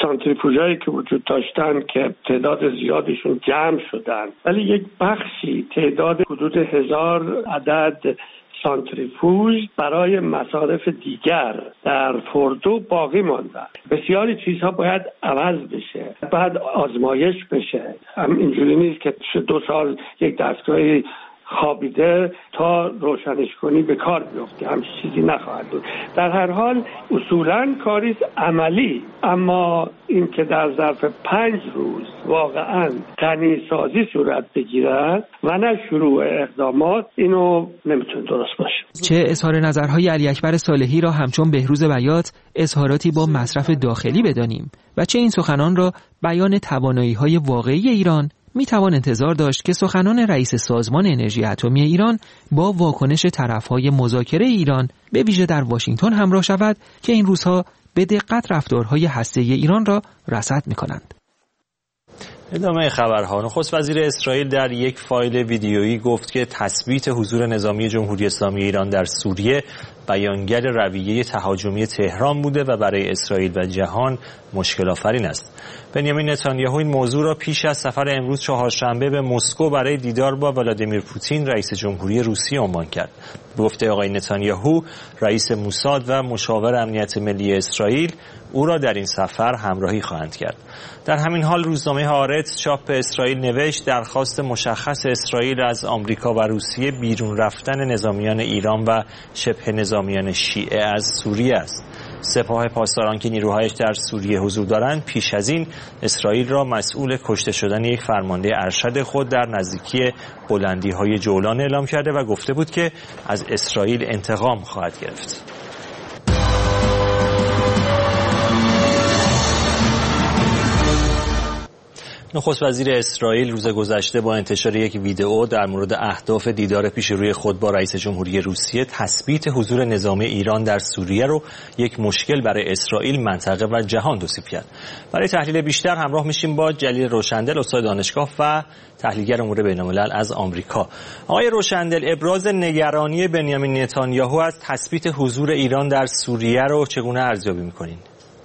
سانتریفوژهایی که وجود داشتن که تعداد زیادشون جمع شدن، ولی یک بخشی تعداد حدود 1000 عدد سانتریفوژ برای مصارف دیگر در فوردو باقی ماندن. بسیاری چیزها باید عوض بشه، بعد آزمایش بشه. هم اینجوری نیست که 2 سال یک دستگاهی خوابیده تا روشنش کنی به کار بیفته، همچین چیزی نخواهد بود. در هر حال اصولاً کاری عملی، اما این که در ظرف 5 روز واقعاً غنی‌سازی صورت بگیرد و نه شروع اقدامات، اینو نمیتونه درست باشه. چه اظهار نظرهای علی اکبر صالحی را همچون بهروز بیات اظهاراتی با مصرف داخلی بدانیم و چه این سخنان را بیان توانایی‌های واقعی ایران، می توان انتظار داشت که سخنان رئیس سازمان انرژی اتمی ایران با واکنش طرف‌های مذاکره ایران به ویژه در واشنگتن همراه شود که این روزها به دقت رفتارهای هسته‌ای ایران را رصد می‌کنند. ادامه خبرها. نخست وزیر اسرائیل در یک فایل ویدیویی گفت که تثبیت حضور نظامی جمهوری اسلامی ایران در سوریه بیانگر رویه تهاجمی تهران بوده و برای اسرائیل و جهان مشکل آفرین است. بنیامین نتانیاهو این موضوع را پیش از سفر امروز چهارشنبه به مسکو برای دیدار با ولادیمیر پوتین رئیس جمهوری روسیه عنوان کرد. به گفته آقای نتانیاهو، رئیس موساد و مشاور امنیت ملی اسرائیل او را در این سفر همراهی خواهند کرد. در همین حال روزنامه هارتز چاپ اسرائیل نوشت درخواست مشخص اسرائیل از آمریکا و روسیه بیرون رفتن نظامیان ایران و شبه نظامیان شیعه از سوریه است. سپاه پاسداران که نیروهایش در سوریه حضور دارند پیش از این اسرائیل را مسئول کشته شدن یک فرمانده ارشد خود در نزدیکی بلندی‌های جولان اعلام کرده و گفته بود که از اسرائیل انتقام خواهد گرفت. نخست وزیر اسرائیل روز گذشته با انتشار یک ویدئو در مورد اهداف دیدار پیش روی خود با رئیس جمهوری روسیه تثبیت حضور نظامی ایران در سوریه رو یک مشکل برای اسرائیل، منطقه و جهان توصیف کرد. برای تحلیل بیشتر همراه میشیم با جلیل روشندل، استاد دانشگاه و تحلیلگر امور بین‌الملل از آمریکا. آقای روشندل، ابراز نگرانی بنیامین نتانیاهو از تثبیت حضور ایران در سوریه رو چگونه ارزیابی می‌کنین؟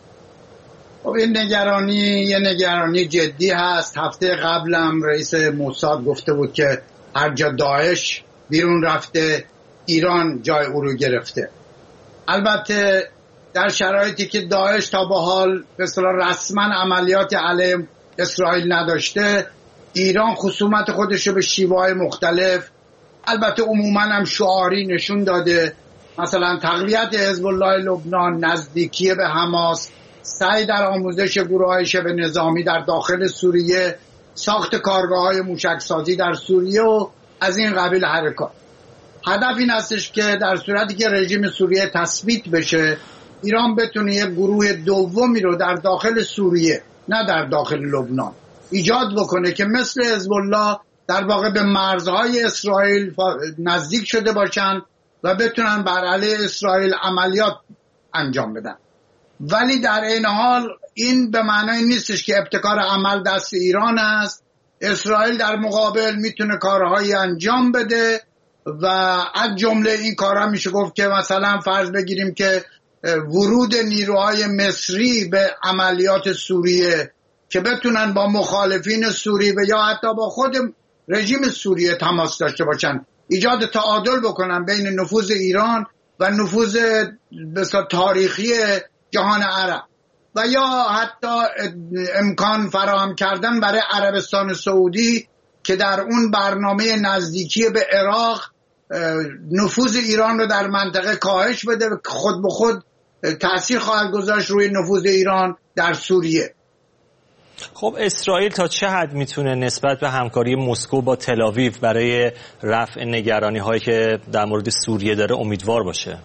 این یه نگرانی جدی هست. هفته قبلم رئیس موساد گفته بود که هر جا داعش بیرون رفته ایران جای او رو گرفته. البته در شرایطی که داعش تا به حال به اصطلاح رسما عملیات علیه اسرائیل نداشته، ایران خصومت خودش رو به شیوه‌های مختلف، البته عموما هم شعاری نشون داده، مثلا تقویت حزب الله لبنان، نزدیکی به حماس، سعی در آموزش گروه‌های شبه نظامی در داخل سوریه، ساخت کارگاه‌های موشکسازی در سوریه و از این قبیل حرکات. هدف این هستش که در صورتی که رژیم سوریه تثبیت بشه، ایران بتونه یک گروه دومی رو در داخل سوریه، نه در داخل لبنان، ایجاد بکنه که مثل حزب الله در واقع به مرزهای اسرائیل نزدیک شده باشن و بتونن بر علیه اسرائیل عملیات انجام بدن. ولی در این حال این به معنای نیستش که ابتکار عمل دست ایران است. اسرائیل در مقابل میتونه کارهایی انجام بده و از جمله این کارها میشه گفت که مثلا فرض بگیریم که ورود نیروهای مصری به عملیات سوریه که بتونن با مخالفین سوریه و یا حتی با خود رژیم سوریه تماس داشته باشن، ایجاد تعادل بکنن بین نفوذ ایران و نفوذ بسیار تاریخی جهان عرب و یا حتی امکان فراهم کردن برای عربستان سعودی که در اون برنامه نزدیکی به عراق نفوذ ایران رو در منطقه کاهش بده و خود به خود تأثیر خواهد گذاشت روی نفوذ ایران در سوریه. خب اسرائیل تا چه حد میتونه نسبت به همکاری مسکو با تل‌آویو برای رفع نگرانی هایی که در مورد سوریه داره امیدوار باشه؟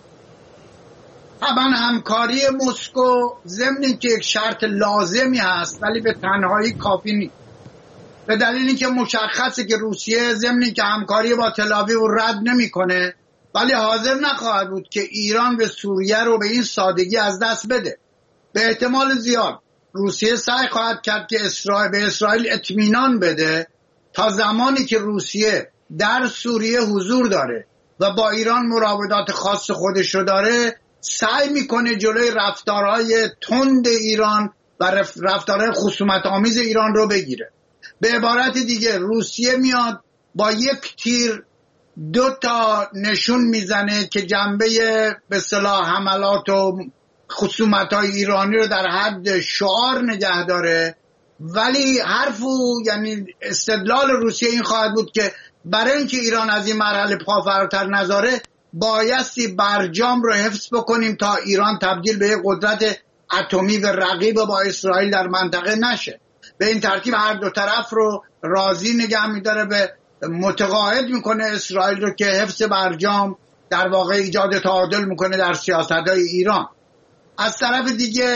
طبعا همکاری مسکو ضمن که یک شرط لازمی هست ولی به تنهایی کافی نیست، به دلیلی که مشخصه که روسیه ضمن که همکاری با تل‌آویو رد نمیکنه ولی حاضر نخواهد بود که ایران به سوریه رو به این سادگی از دست بده. به احتمال زیاد روسیه سعی خواهد کرد که به اسرائیل اطمینان بده تا زمانی که روسیه در سوریه حضور داره و با ایران مراودات خاص خودش رو داره، سعی میکنه جلوی رفتارهای تند ایران و رفتارهای خصومت‌آمیز ایران رو بگیره. به عبارت دیگه روسیه میاد با یک تیر 2 تا نشون میزنه که جنبه به اصطلاح حملات و خصومت‌های ایرانی رو در حد شعار نگه داره، ولی یعنی استدلال روسیه این خواهد بود که برای اینکه ایران از این مرحله پا فراتر نذاره بایستی برجام رو حفظ بکنیم تا ایران تبدیل به یک قدرت اتمی و رقیب با اسرائیل در منطقه نشه. به این ترتیب هر دو طرف رو راضی نگه می‌داره، به متقاعد میکنه اسرائیل رو که حفظ برجام در واقع ایجاد تعادل میکنه در سیاست‌های ایران. از طرف دیگه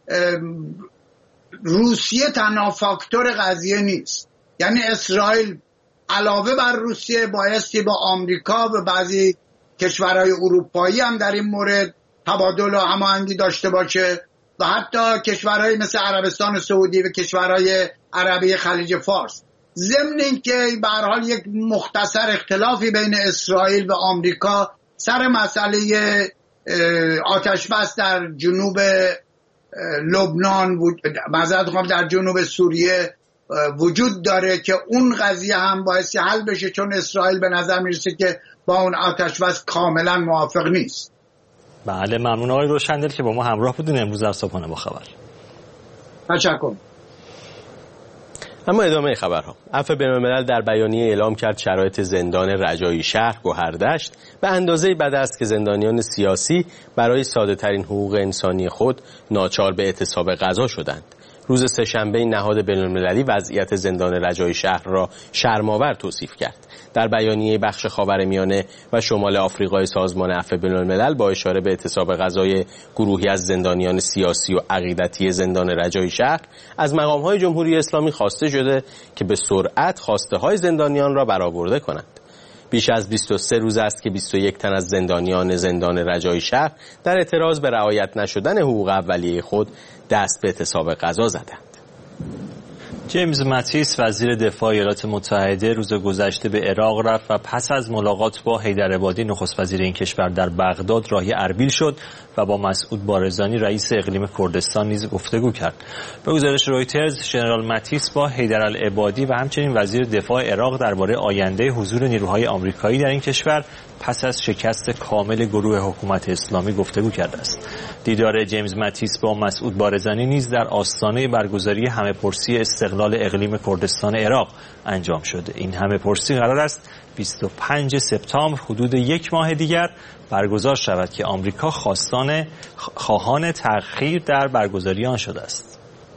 روسیه تنها فاکتور قضیه نیست، یعنی اسرائیل علاوه بر روسیه بایستی با آمریکا و بعضی کشورهای اروپایی هم در این مورد تبادل و هماهنگی داشته باشه و حتی کشورهای مثل عربستان سعودی و کشورهای عربی خلیج فارس. ضمن اینکه به هر حال یک مختصر اختلافی بین اسرائیل و آمریکا سر مسئله آتش‌بس در جنوب لبنان در جنوب سوریه وجود داره که اون قضیه هم باعث حل بشه، چون اسرائیل به نظر میرسه که با اون آتش‌بس کاملا موافق نیست. بله، ممنون آقای روشندل که با ما همراه بودین امروز در صبحانه با خبر. تشکر. اما ادامه خبرها. عفو بین‌الملل در بیانیه اعلام کرد شرایط زندان رجایی شهر گوهردشت به اندازه‌ای بد است که زندانیان سیاسی برای ساده‌ترین حقوق انسانی خود ناچار به اعتصاب غذا شدند. روز سه‌شنبه نهاد بین‌المللی وضعیت زندان رجایی شهر را شرم‌آور توصیف کرد. در بیانیه بخش خاورمیانه و شمال آفریقای سازمان عفو بین‌الملل با اشاره به اعتصاب غذای گروهی از زندانیان سیاسی و عقیدتی زندان رجایی شهر از مقام‌های جمهوری اسلامی خواسته شده که به سرعت خواسته‌های زندانیان را برآورده کنند. بیش از 23 روز است که 21 تن از زندانیان زندان رجایی شهر در اعتراض به رعایت نشدن حقوق اولیه خود دست به اعتصاب غذا زدند. جیمز ماتیس وزیر دفاع ایالات متحده روز گذشته به عراق رفت و پس از ملاقات با حیدرعبادی نخست وزیر این کشور در بغداد راهی اربیل شد و با مسعود بارزانی رئیس اقلیم کردستان نیز گفتگو کرد. به گزارش رویترز ژنرال ماتیس با حیدرعبادی و همچنین وزیر دفاع عراق درباره آینده حضور نیروهای آمریکایی در این کشور پس از شکست کامل گروه حکومت اسلامی گفتگو کرده است. دیدار جیمز ماتیس با مسعود بارزانی نیز در آستانه برگزاری همه‌پرسی استقلال اقلیم کردستان عراق انجام شده. این همه‌پرسی قرار است 25 سپتامبر حدود یک ماه دیگر برگزار شود که آمریکا خواهان تأخیر در برگزاری آن شده است.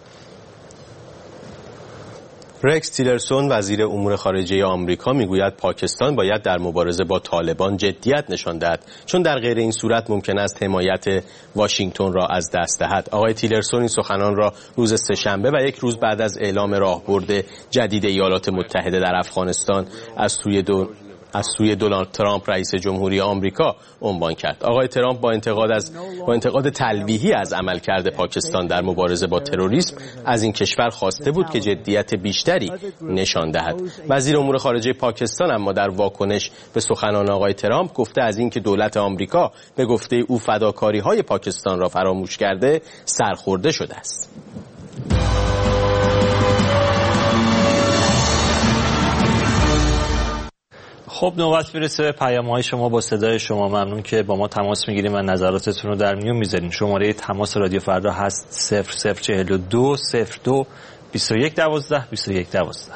رکس تیلرسون وزیر امور خارجه آمریکا میگوید پاکستان باید در مبارزه با طالبان جدیت نشان دهد، چون در غیر این صورت ممکن است حمایت واشنگتن را از دست دهد. آقای تیلرسون این سخنان را روز سه‌شنبه و یک روز بعد از اعلام راهبرد جدید ایالات متحده در افغانستان از سوی دونالد ترامپ رئیس جمهوری آمریکا عنوان کرد. آقای ترامپ با انتقاد تلویحی از عملکرد پاکستان در مبارزه با تروریسم از این کشور خواسته بود که جدیت بیشتری نشان دهد. وزیر امور خارجه پاکستان اما در واکنش به سخنان آقای ترامپ گفته از اینکه دولت آمریکا به گفته او فداکاری‌های پاکستان را فراموش کرده سرخورده شده است. خب نوبت میرسه به پیام‌های شما با صدای شما. ممنون که با ما تماس میگیریم و نظراتتون رو در میون میذارین. شماره تماس رادیو فردا هست 0042 02 21 12 21 12.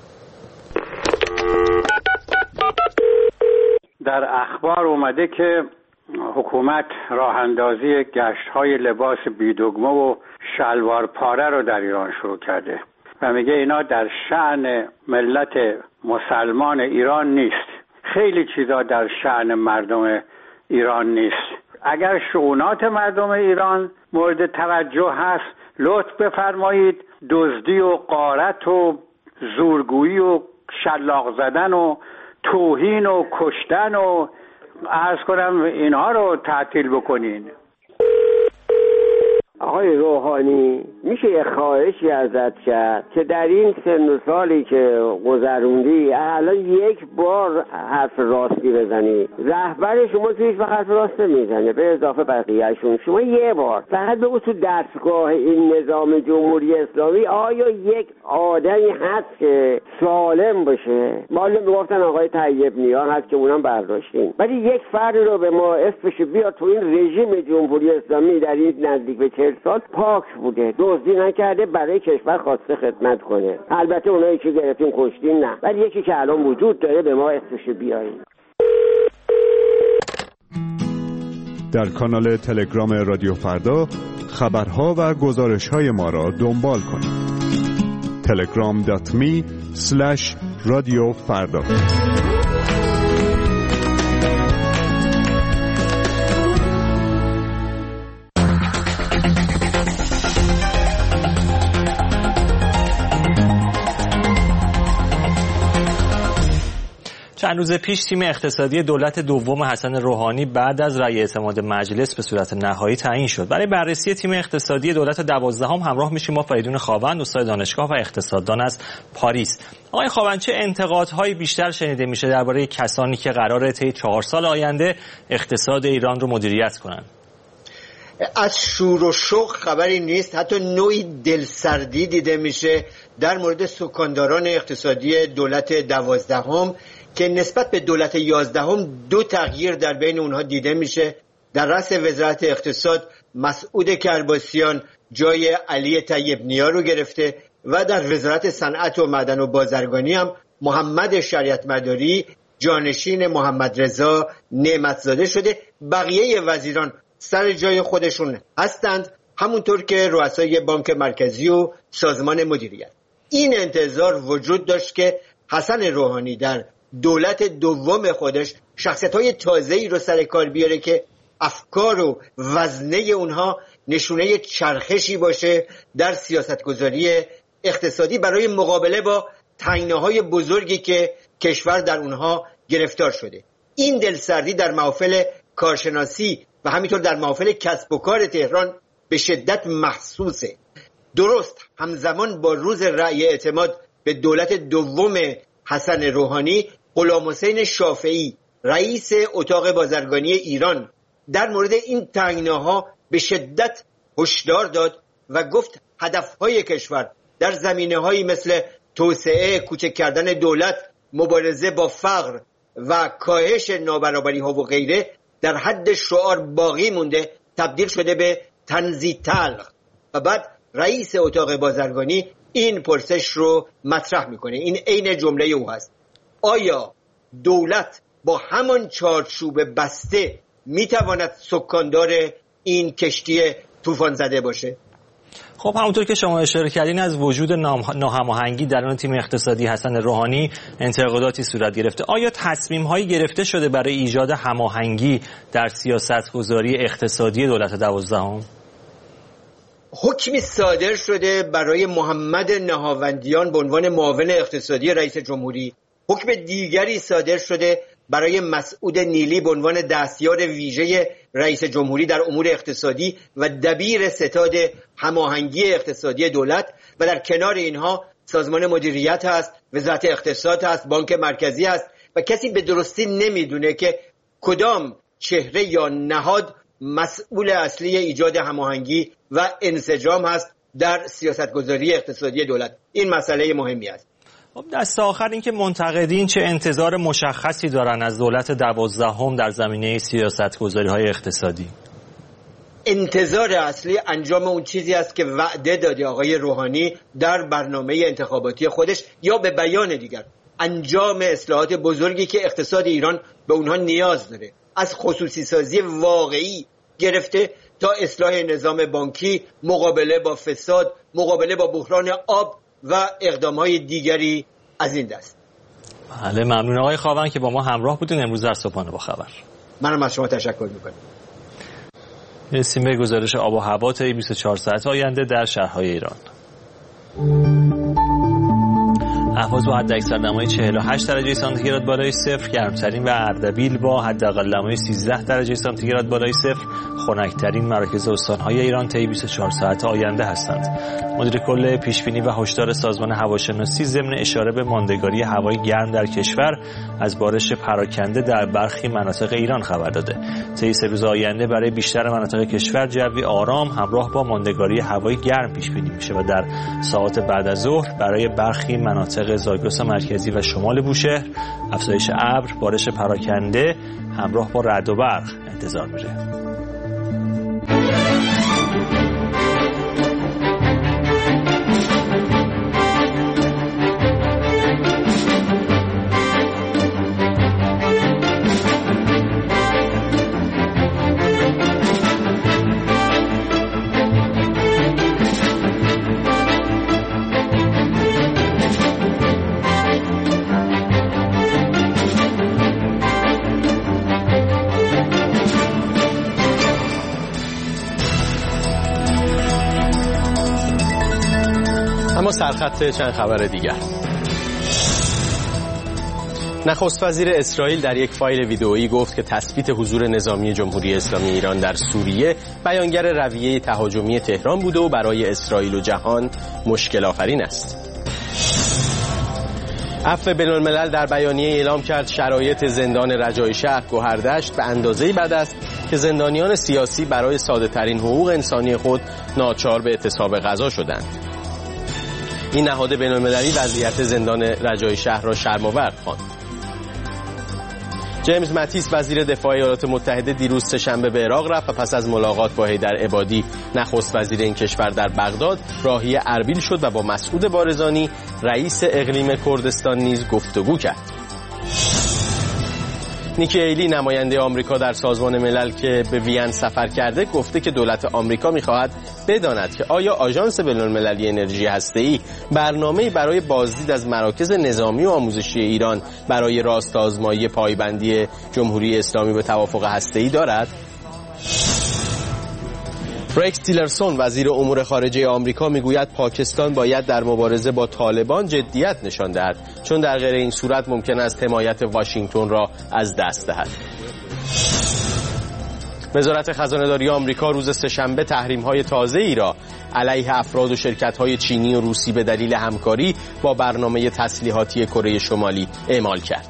در اخبار اومده که حکومت راه اندازی گشت‌های لباس بی‌دگمه و شلوار پاره رو در ایران شروع کرده و میگه اینا در شأن ملت مسلمان ایران نیست. خیلی چیزا در شأن مردم ایران نیست. اگر شؤونات مردم ایران مورد توجه هست لطف بفرمایید دزدی و غارت و زورگویی و شلاق زدن و توهین و کشتن و عرض کنم اینها رو تعطیل بکنین. آقای روحانی میشه یه خواهشی ازت کرد که در این سن و سالی که گذروندی الان یک بار حرف راستی بزنی. رهبر شما تو هیچ وقت حرف راست نمیزنه به اضافه بقیه‌شون. شما یه بار فقط بگو تو دستگاه این نظام جمهوری اسلامی آیا یک آدمی هست که سالم باشه؟ معلوم میگفتن آقای طیب نیار هست که اونم برداشتیم، ولی یک فرد رو به ما اسمش بیار تو این رژیم جمهوری اسلامی در این نزدیک به 40 سال پاک بوده، دزدی نکرده، برای کشور خواسته خدمت کنه. البته اونایی که گرفتین کشتین نه، ولی یکی که الان وجود داره به ما اسمش بیارین. در کانال تلگرام رادیو فردا خبرها و گزارش‌های ما را دنبال کنید. telegram.me/رادیو فردا. چند روز پیش تیم اقتصادی دولت دوم حسن روحانی بعد از رأی اعتماد مجلس به صورت نهایی تعیین شد. برای بررسی تیم اقتصادی دولت 12 همراه میشیم با فریدون خاوند، استاد دانشگاه و اقتصاددان از پاریس. آقای خاوند، چه انتقادهایی بیشتر شنیده میشه درباره کسانی که قراره طی 4 سال آینده اقتصاد ایران رو مدیریت کنن؟ از شور و شوق خبری نیست، حتی نوعی دلسردی دیده میشه در مورد سکانداران اقتصادی دولت 12 که نسبت به دولت 11 2 تغییر در بین اونها دیده میشه. در رأس وزارت اقتصاد مسعود کرباسیان جای علی طیب نیا رو گرفته و در وزارت صنعت و معدن و بازرگانی هم محمد شریعت مداری جانشین محمد رضا نعمتزاده شده. بقیه وزیران سر جای خودشون هستند، همونطور که رؤسای بانک مرکزی و سازمان مدیریت. این انتظار وجود داشت که حسن روحانی در دولت دوم خودش شخصیت‌های تازه‌ای رو سر کار بیاره که افکار و وزنه اونها نشونه چرخشی باشه در سیاستگذاری اقتصادی برای مقابله با تنگناهای بزرگی که کشور در اونها گرفتار شده. این دلسردی در محافل کارشناسی و همینطور در محافل کسب و کار تهران به شدت محسوسه. درست همزمان با روز رأی اعتماد به دولت دوم حسن روحانی، غلامحسین شافعی رئیس اتاق بازرگانی ایران در مورد این تنگناها به شدت هشدار داد و گفت هدفهای کشور در زمینه‌هایی مثل توسعه، کوچک کردن دولت، مبارزه با فقر و کاهش نابرابری‌ها و غیره در حد شعار باقی مونده، تبدیل شده به طنزی تلخ. و بعد رئیس اتاق بازرگانی این پرسش رو مطرح میکنه، این عین جمله او هست: آیا دولت با همان چارچوب بسته میتواند سکاندار این کشتی طوفان زده باشه؟ خب همونطور که شما اشاره کردین، از وجود ناهماهنگی درون تیم اقتصادی حسن روحانی انتقاداتی صورت گرفته. آیا تصمیم‌هایی گرفته شده برای ایجاد هماهنگی در سیاست‌گذاری اقتصادی دولت 12؟ حکمی صادر شده برای محمد نهاوندیان به عنوان معاون اقتصادی رئیس جمهوری. حکم دیگری صادر شده برای مسعود نیلی به عنوان دستیار ویژه رئیس جمهوری در امور اقتصادی و دبیر ستاد هماهنگی اقتصادی دولت. و در کنار اینها سازمان مدیریت هست، وزارت اقتصاد هست، بانک مرکزی هست و کسی به درستی نمیدونه که کدام چهره یا نهاد مسئول اصلی ایجاد هماهنگی و انسجام هست در سیاستگذاری اقتصادی دولت. این مسئله مهمی است. دست آخر این که منتقدین چه انتظار مشخصی دارن از دولت 12 در زمینه سیاستگذاری‌های اقتصادی؟ انتظار اصلی انجام اون چیزی است که وعده داده آقای روحانی در برنامه انتخاباتی خودش، یا به بیان دیگر انجام اصلاحات بزرگی که اقتصاد ایران به اونها نیاز داره، از خصوصی سازی واقعی گرفته تا اصلاح نظام بانکی، مقابله با فساد، مقابله با بحران آب و اقدامات دیگری از این دست. بله، ممنون آقای خاوند که با ما همراه بودین امروز در صبحانه با خبر. منم از شما تشکر میکنم. رسیم به گزارش آب و هوا طی 24 ساعت آینده در شهرهای ایران. اهواز با حداکثر نمای 48 درجه سانتیگراد بالای صفر، گرمترین و اردبیل با حداقل نمای 13 درجه سانتیگراد بالای صفر خنک‌ترین مراکز استان‌های ایران طی 24 ساعت آینده هستند. مدیر کل پیشبینی و هشدار سازمان هواشناسی ضمن اشاره به ماندگاری هوای گرم در کشور از بارش پراکنده در برخی مناطق ایران خبر داده. طی 3 روز آینده برای بیشتر مناطق کشور جوی آرام همراه با ماندگاری هوای گرم پیش بینی میشه و در ساعات بعد از ظهر برای برخی مناطق زاگرس مرکزی و شمال بوشهر افزایش ابر، بارش پراکنده همراه با رعد و برق انتظار میره. اما سرخط چند خبر دیگر. نخست وزیر اسرائیل در یک فایل ویدئویی گفت که تثبیت حضور نظامی جمهوری اسلامی ایران در سوریه بیانگر رویه تهاجمی تهران بوده و برای اسرائیل و جهان مشکل آفرین است. عفو بین‌الملل در بیانیه اعلام کرد شرایط زندان رجای شهر گوهردشت به اندازه‌ای بد است که زندانیان سیاسی برای ساده‌ترین حقوق انسانی خود ناچار به اعتصاب غذا شدند. این نهاد بین‌المللی وضعیت زندان رجای شهر را شرم‌آور خواند. جیمز ماتیس وزیر دفاع ایالات متحده دیروز سه‌شنبه به عراق رفت و پس از ملاقات با حیدر عبادی نخست وزیر این کشور در بغداد راهی اربیل شد و با مسعود بارزانی رئیس اقلیم کردستان نیز گفتگو کرد. نیکی هیلی نماینده آمریکا در سازمان ملل که به وین سفر کرده گفته که دولت آمریکا می‌خواهد بداند که آیا آژانس بین‌المللی انرژی هسته‌ای برنامه‌ای برای بازدید از مراکز نظامی و آموزشی ایران برای راست آزمایی پایبندی جمهوری اسلامی به توافق هسته‌ای دارد؟ ریکس تیلرسون وزیر امور خارجه آمریکا میگوید پاکستان باید در مبارزه با طالبان جدیت نشان دهد چون در غیر این صورت ممکن است حمایت واشنگتن را از دست دهد. وزارت خزانه‌داری آمریکا روز سه‌شنبه تحریم‌های تازه‌ای را علیه افراد و شرکت‌های چینی و روسی به دلیل همکاری با برنامه تسلیحاتی کره شمالی اعمال کرد.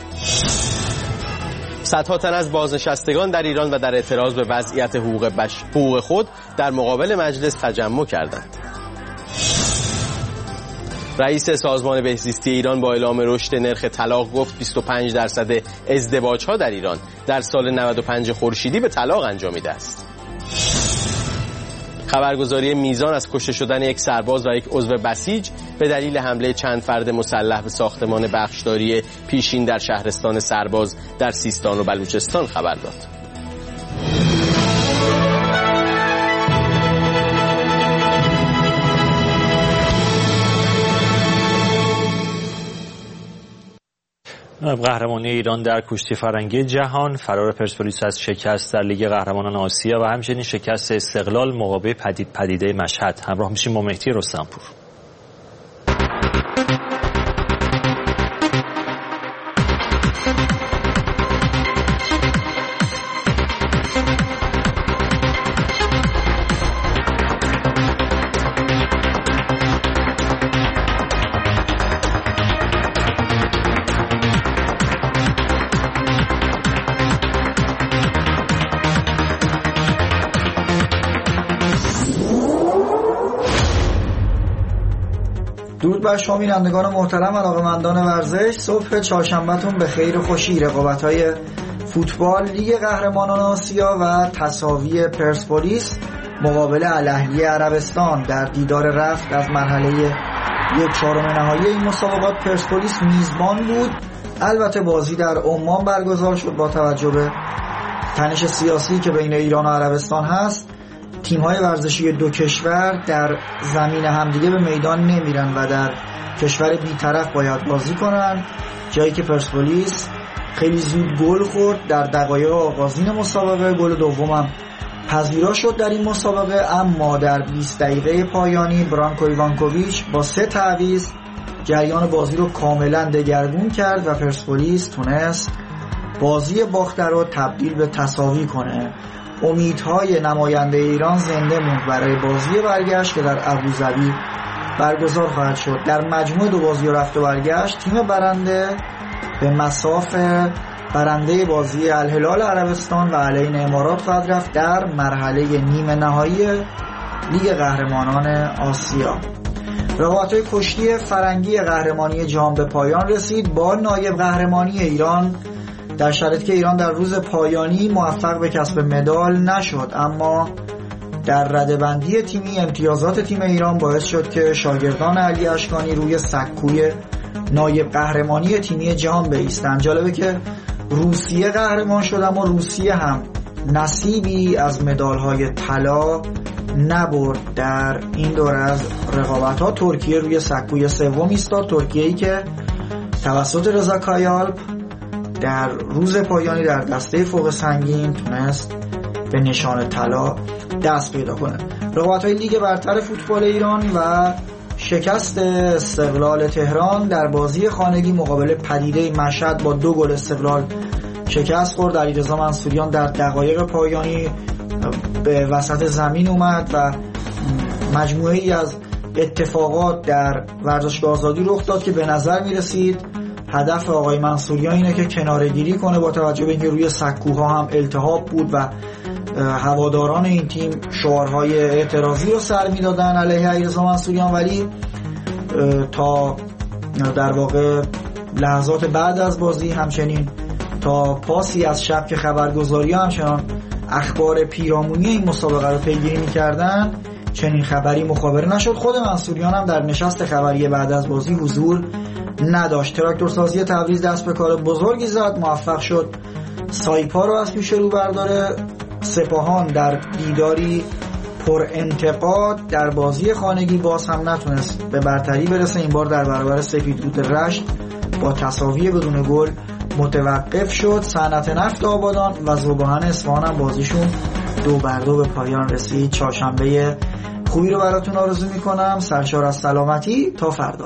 صدها تن از بازنشستگان در ایران و در اعتراض به وضعیت حقوق خود در مقابل مجلس تجمع کردند. رئیس سازمان بهزیستی ایران با اعلام رشد نرخ طلاق گفت 25% ازدواج‌ها در ایران در سال 95 خورشیدی به طلاق انجامیده است. خبرگزاری میزان از کشته شدن یک سرباز و یک عضو بسیج به دلیل حمله چند فرد مسلح به ساختمان بخشداری پیشین در شهرستان سرباز در سیستان و بلوچستان خبر داد. قهرمانی ایران در کشتی فرنگی جهان، فرار پرسپولیس از شکست در لیگ قهرمانان آسیا و همچنین شکست استقلال مقابل پدیده مشهد. همراه میشیم با مهدی رستمپور. درود بر شما بینندگان محترم، علاقه‌مندان ورزش. صبح چهارشنبه‌تون به خیر خوشی. رقابت‌های فوتبال لیگ قهرمانان آسیا و تساوی پرسپولیس مقابل الاهلی عربستان در دیدار رفت از مرحله 1/4 نهایی این مسابقات پرسپولیس میزبان بود. البته بازی در عمان برگزار شد. با توجه به تنش سیاسی که بین ایران و عربستان هست، تیم‌های ورزشی دو کشور در زمین همدیگه به میدان نمیرن و در کشور بی‌طرف باید بازی کنن، جایی که پرسپولیس خیلی زود گل خورد در دقایق آغازین مسابقه. گل دومم پذیرا شد در این مسابقه، اما در 20 دقیقه پایانی برانکو ایوانکوویچ با 3 تعویض جریان بازی رو کاملا دگرگون کرد و پرسپولیس تونست بازی باخته رو تبدیل به تساوی کنه. امیدهای نماینده ایران زنده موند برای بازی برگشت که در ابوظبی برگزار خواهد شد. در مجموع دو بازی رفت و برگشت تیم برنده به مصاف برنده بازی الهلال عربستان و علیه امارات خواهد رفت در مرحله نیمه نهایی لیگ قهرمانان آسیا. رقابت‌های کشتی فرنگی قهرمانی جام به پایان رسید با نایب قهرمانی ایران، در شرایطی که ایران در روز پایانی موفق به کسب مدال نشد، اما در رده‌بندی تیمی امتیازات تیم ایران باعث شد که شاگردان علی اشکانی روی سکوی نایب قهرمانی تیمی جام بایستند. جالبه که روسیه قهرمان شد اما روسیه هم نصیبی از مدال‌های طلا نبرد در این دور از رقابت‌ها. ترکیه روی سکوی سوم ایستاد، ترکیه‌ای که توسط رضا کایالپ در روز پایانی در دسته فوق سنگین تونست به نشان طلا دست پیدا کنه. رقابت‌های لیگ برتر فوتبال ایران و شکست استقلال تهران در بازی خانگی مقابل پدیده مشهد با 2 گل استقلال شکست خورد. علیرضا منصوریان در دقایق پایانی به وسط زمین اومد و مجموعه ای از اتفاقات در ورزشگاه آزادی رخ داد که به نظر می رسید هدف آقای منصوریان اینه که کناره‌گیری کنه، با توجه به اینکه روی سکوها هم التهاب بود و هواداران این تیم شعارهای اعتراضی رو سر میدادن علیه علیرضا منصوریان، ولی تا در واقع لحظات بعد از بازی، همچنین تا پاسی از شب که خبرگزاری همچنان اخبار پیرامونی این مسابقه رو پیگیری می‌کردن، چنین خبری مخابره نشد. خود منصوریان هم در نشست خبری بعد از بازی حضور نداشت. تراکتورسازی تبریز دست به کار بزرگی زد، موفق شد سایپا رو از پیش رو برداره. سپاهان در دیداری پر انتقاد در بازی خانگی باز هم نتونست به برتری برسه. این بار در برابر سپیدرود رشت با تساوی بدون گل متوقف شد. صنعت نفت آبادان و ذوباهن اصفهان هم بازیشون 2-2 به پایان رسید. چهارشنبه خوبی رو براتون آرزو میکنم، سرشار از سلامتی تا فردا.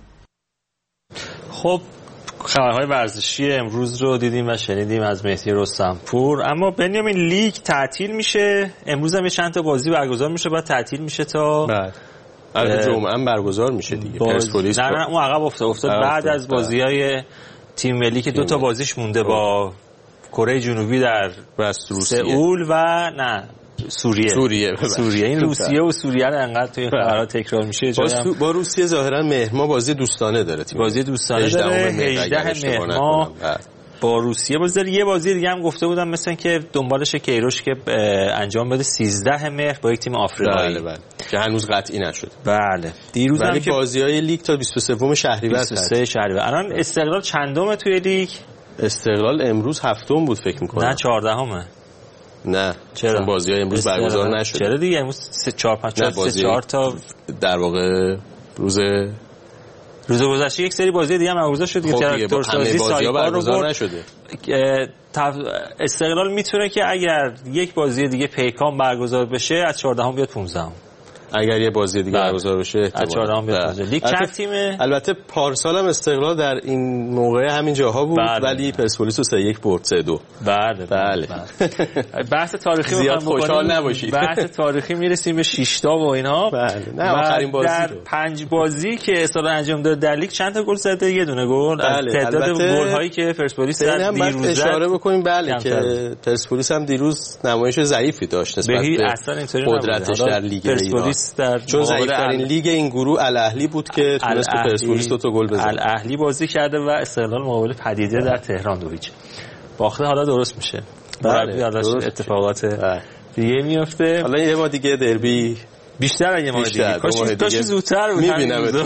خب خبرهای ورزشی امروز رو دیدیم و شنیدیم از مهدی رستمپور. اما بنیامین لیگ تعطیل میشه، امروز هم چند تا بازی برگزار میشه، بعد تعطیل میشه تا بعد جمعه هم برگزار میشه دیگه. پرسپولیس نه اون عقب افتاد بعد از بازی‌های تیم ملی که 2 تا بازیش مونده با کره جنوبی در سئول و سوریه. این روسیه و سوریه رو انقدر توی خبرها تکرار میشه. با روسیه ظاهرا مهر بازی دوستانه داره، بازی دوستانه داره 18 مهر با روسیه بازی داره. یه بازی دیگه هم گفته بودم مثلا که دنبالش کیروش که انجام بده 13 مهر با یک تیم آفریقایی. بله که هنوز قطعی نشد. بله دیروز هم که بازی‌های لیگ تا 23 شهریور 23 شهریور. الان استقلال چندمه توی لیگ؟ استقلال امروز 7م بود فکر می‌کنم. نه 14مه. نه چرا بازی‌های امروز برگزار نشد؟ چرا دیگه امروز 4 تا در واقع روز گذشته یک سری بازی دیگه هم برگزار شد که تراکتورسازی سایپا رو برد نشده. استقلال میتونه که اگر یک بازی دیگه پیکان برگزار بشه از 14 بیاد 15. اگر یه بازی دیگه برگزار بشه از 14 بیاد. لیگ چند تیمه؟ البته پارسال هم استقلال در این موقع همین جاها بود، ولی پرسپولیس رو 3-1 برد 3-2. بله. بحث تاریخی زیاد خوشحال نباشید. بحث تاریخی میرسیم به 6 تا و اینا. بله. نه آخرین بازی در 5 بازی که استقلال انجام داد در لیگ چند تا گل زده؟ یه دونه گل. تعداد گل‌هایی که پرسپولیس در دیروز اشاره بکنیم که پرسپولیس هم دیروز نمایش ضعیفی داشت نسبت به قدرتش در لیگ ایران. چون ضعیف‌ترین لیگ این گروه الاهلی بود که تونست به پرسپولیس 2 تا گل بزنه. الاهلی بازی کرده و استقلال مقابل پدیده در تهران 2-0 باخته. حالا درست میشه. اتفاقات دیگه میفته. حالا یه ما دیگه دربی بیشتر اگه ما دیگه کاش زودتر میبینمتون.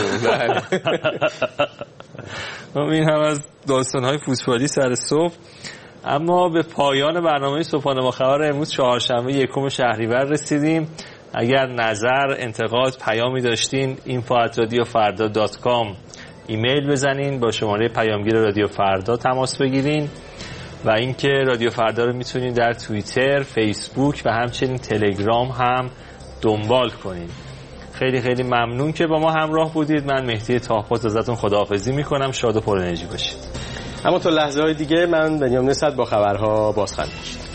این هم از داستان‌های فوتبالی سر صبح. اما به پایان برنامه صبحانه با خبر امروز چهارشنبه 1 شهریور رسیدیم. اگر نظر، انتقاد، پیامی داشتین info@radiofarda.com ایمیل بزنین، با شماره پیامگیر رادیو فردا تماس بگیرین و اینکه رادیو فردا رو میتونین در توییتر، فیسبوک و همچنین تلگرام هم دنبال کنین. خیلی خیلی ممنون که با ما همراه بودید. من مهدی طاهپوست ازتون خداحافظی میکنم. شاد و پر انرژی باشید. اما تا لحظه های دیگه من بنیامین صد با خبرها باز خواهم گشت.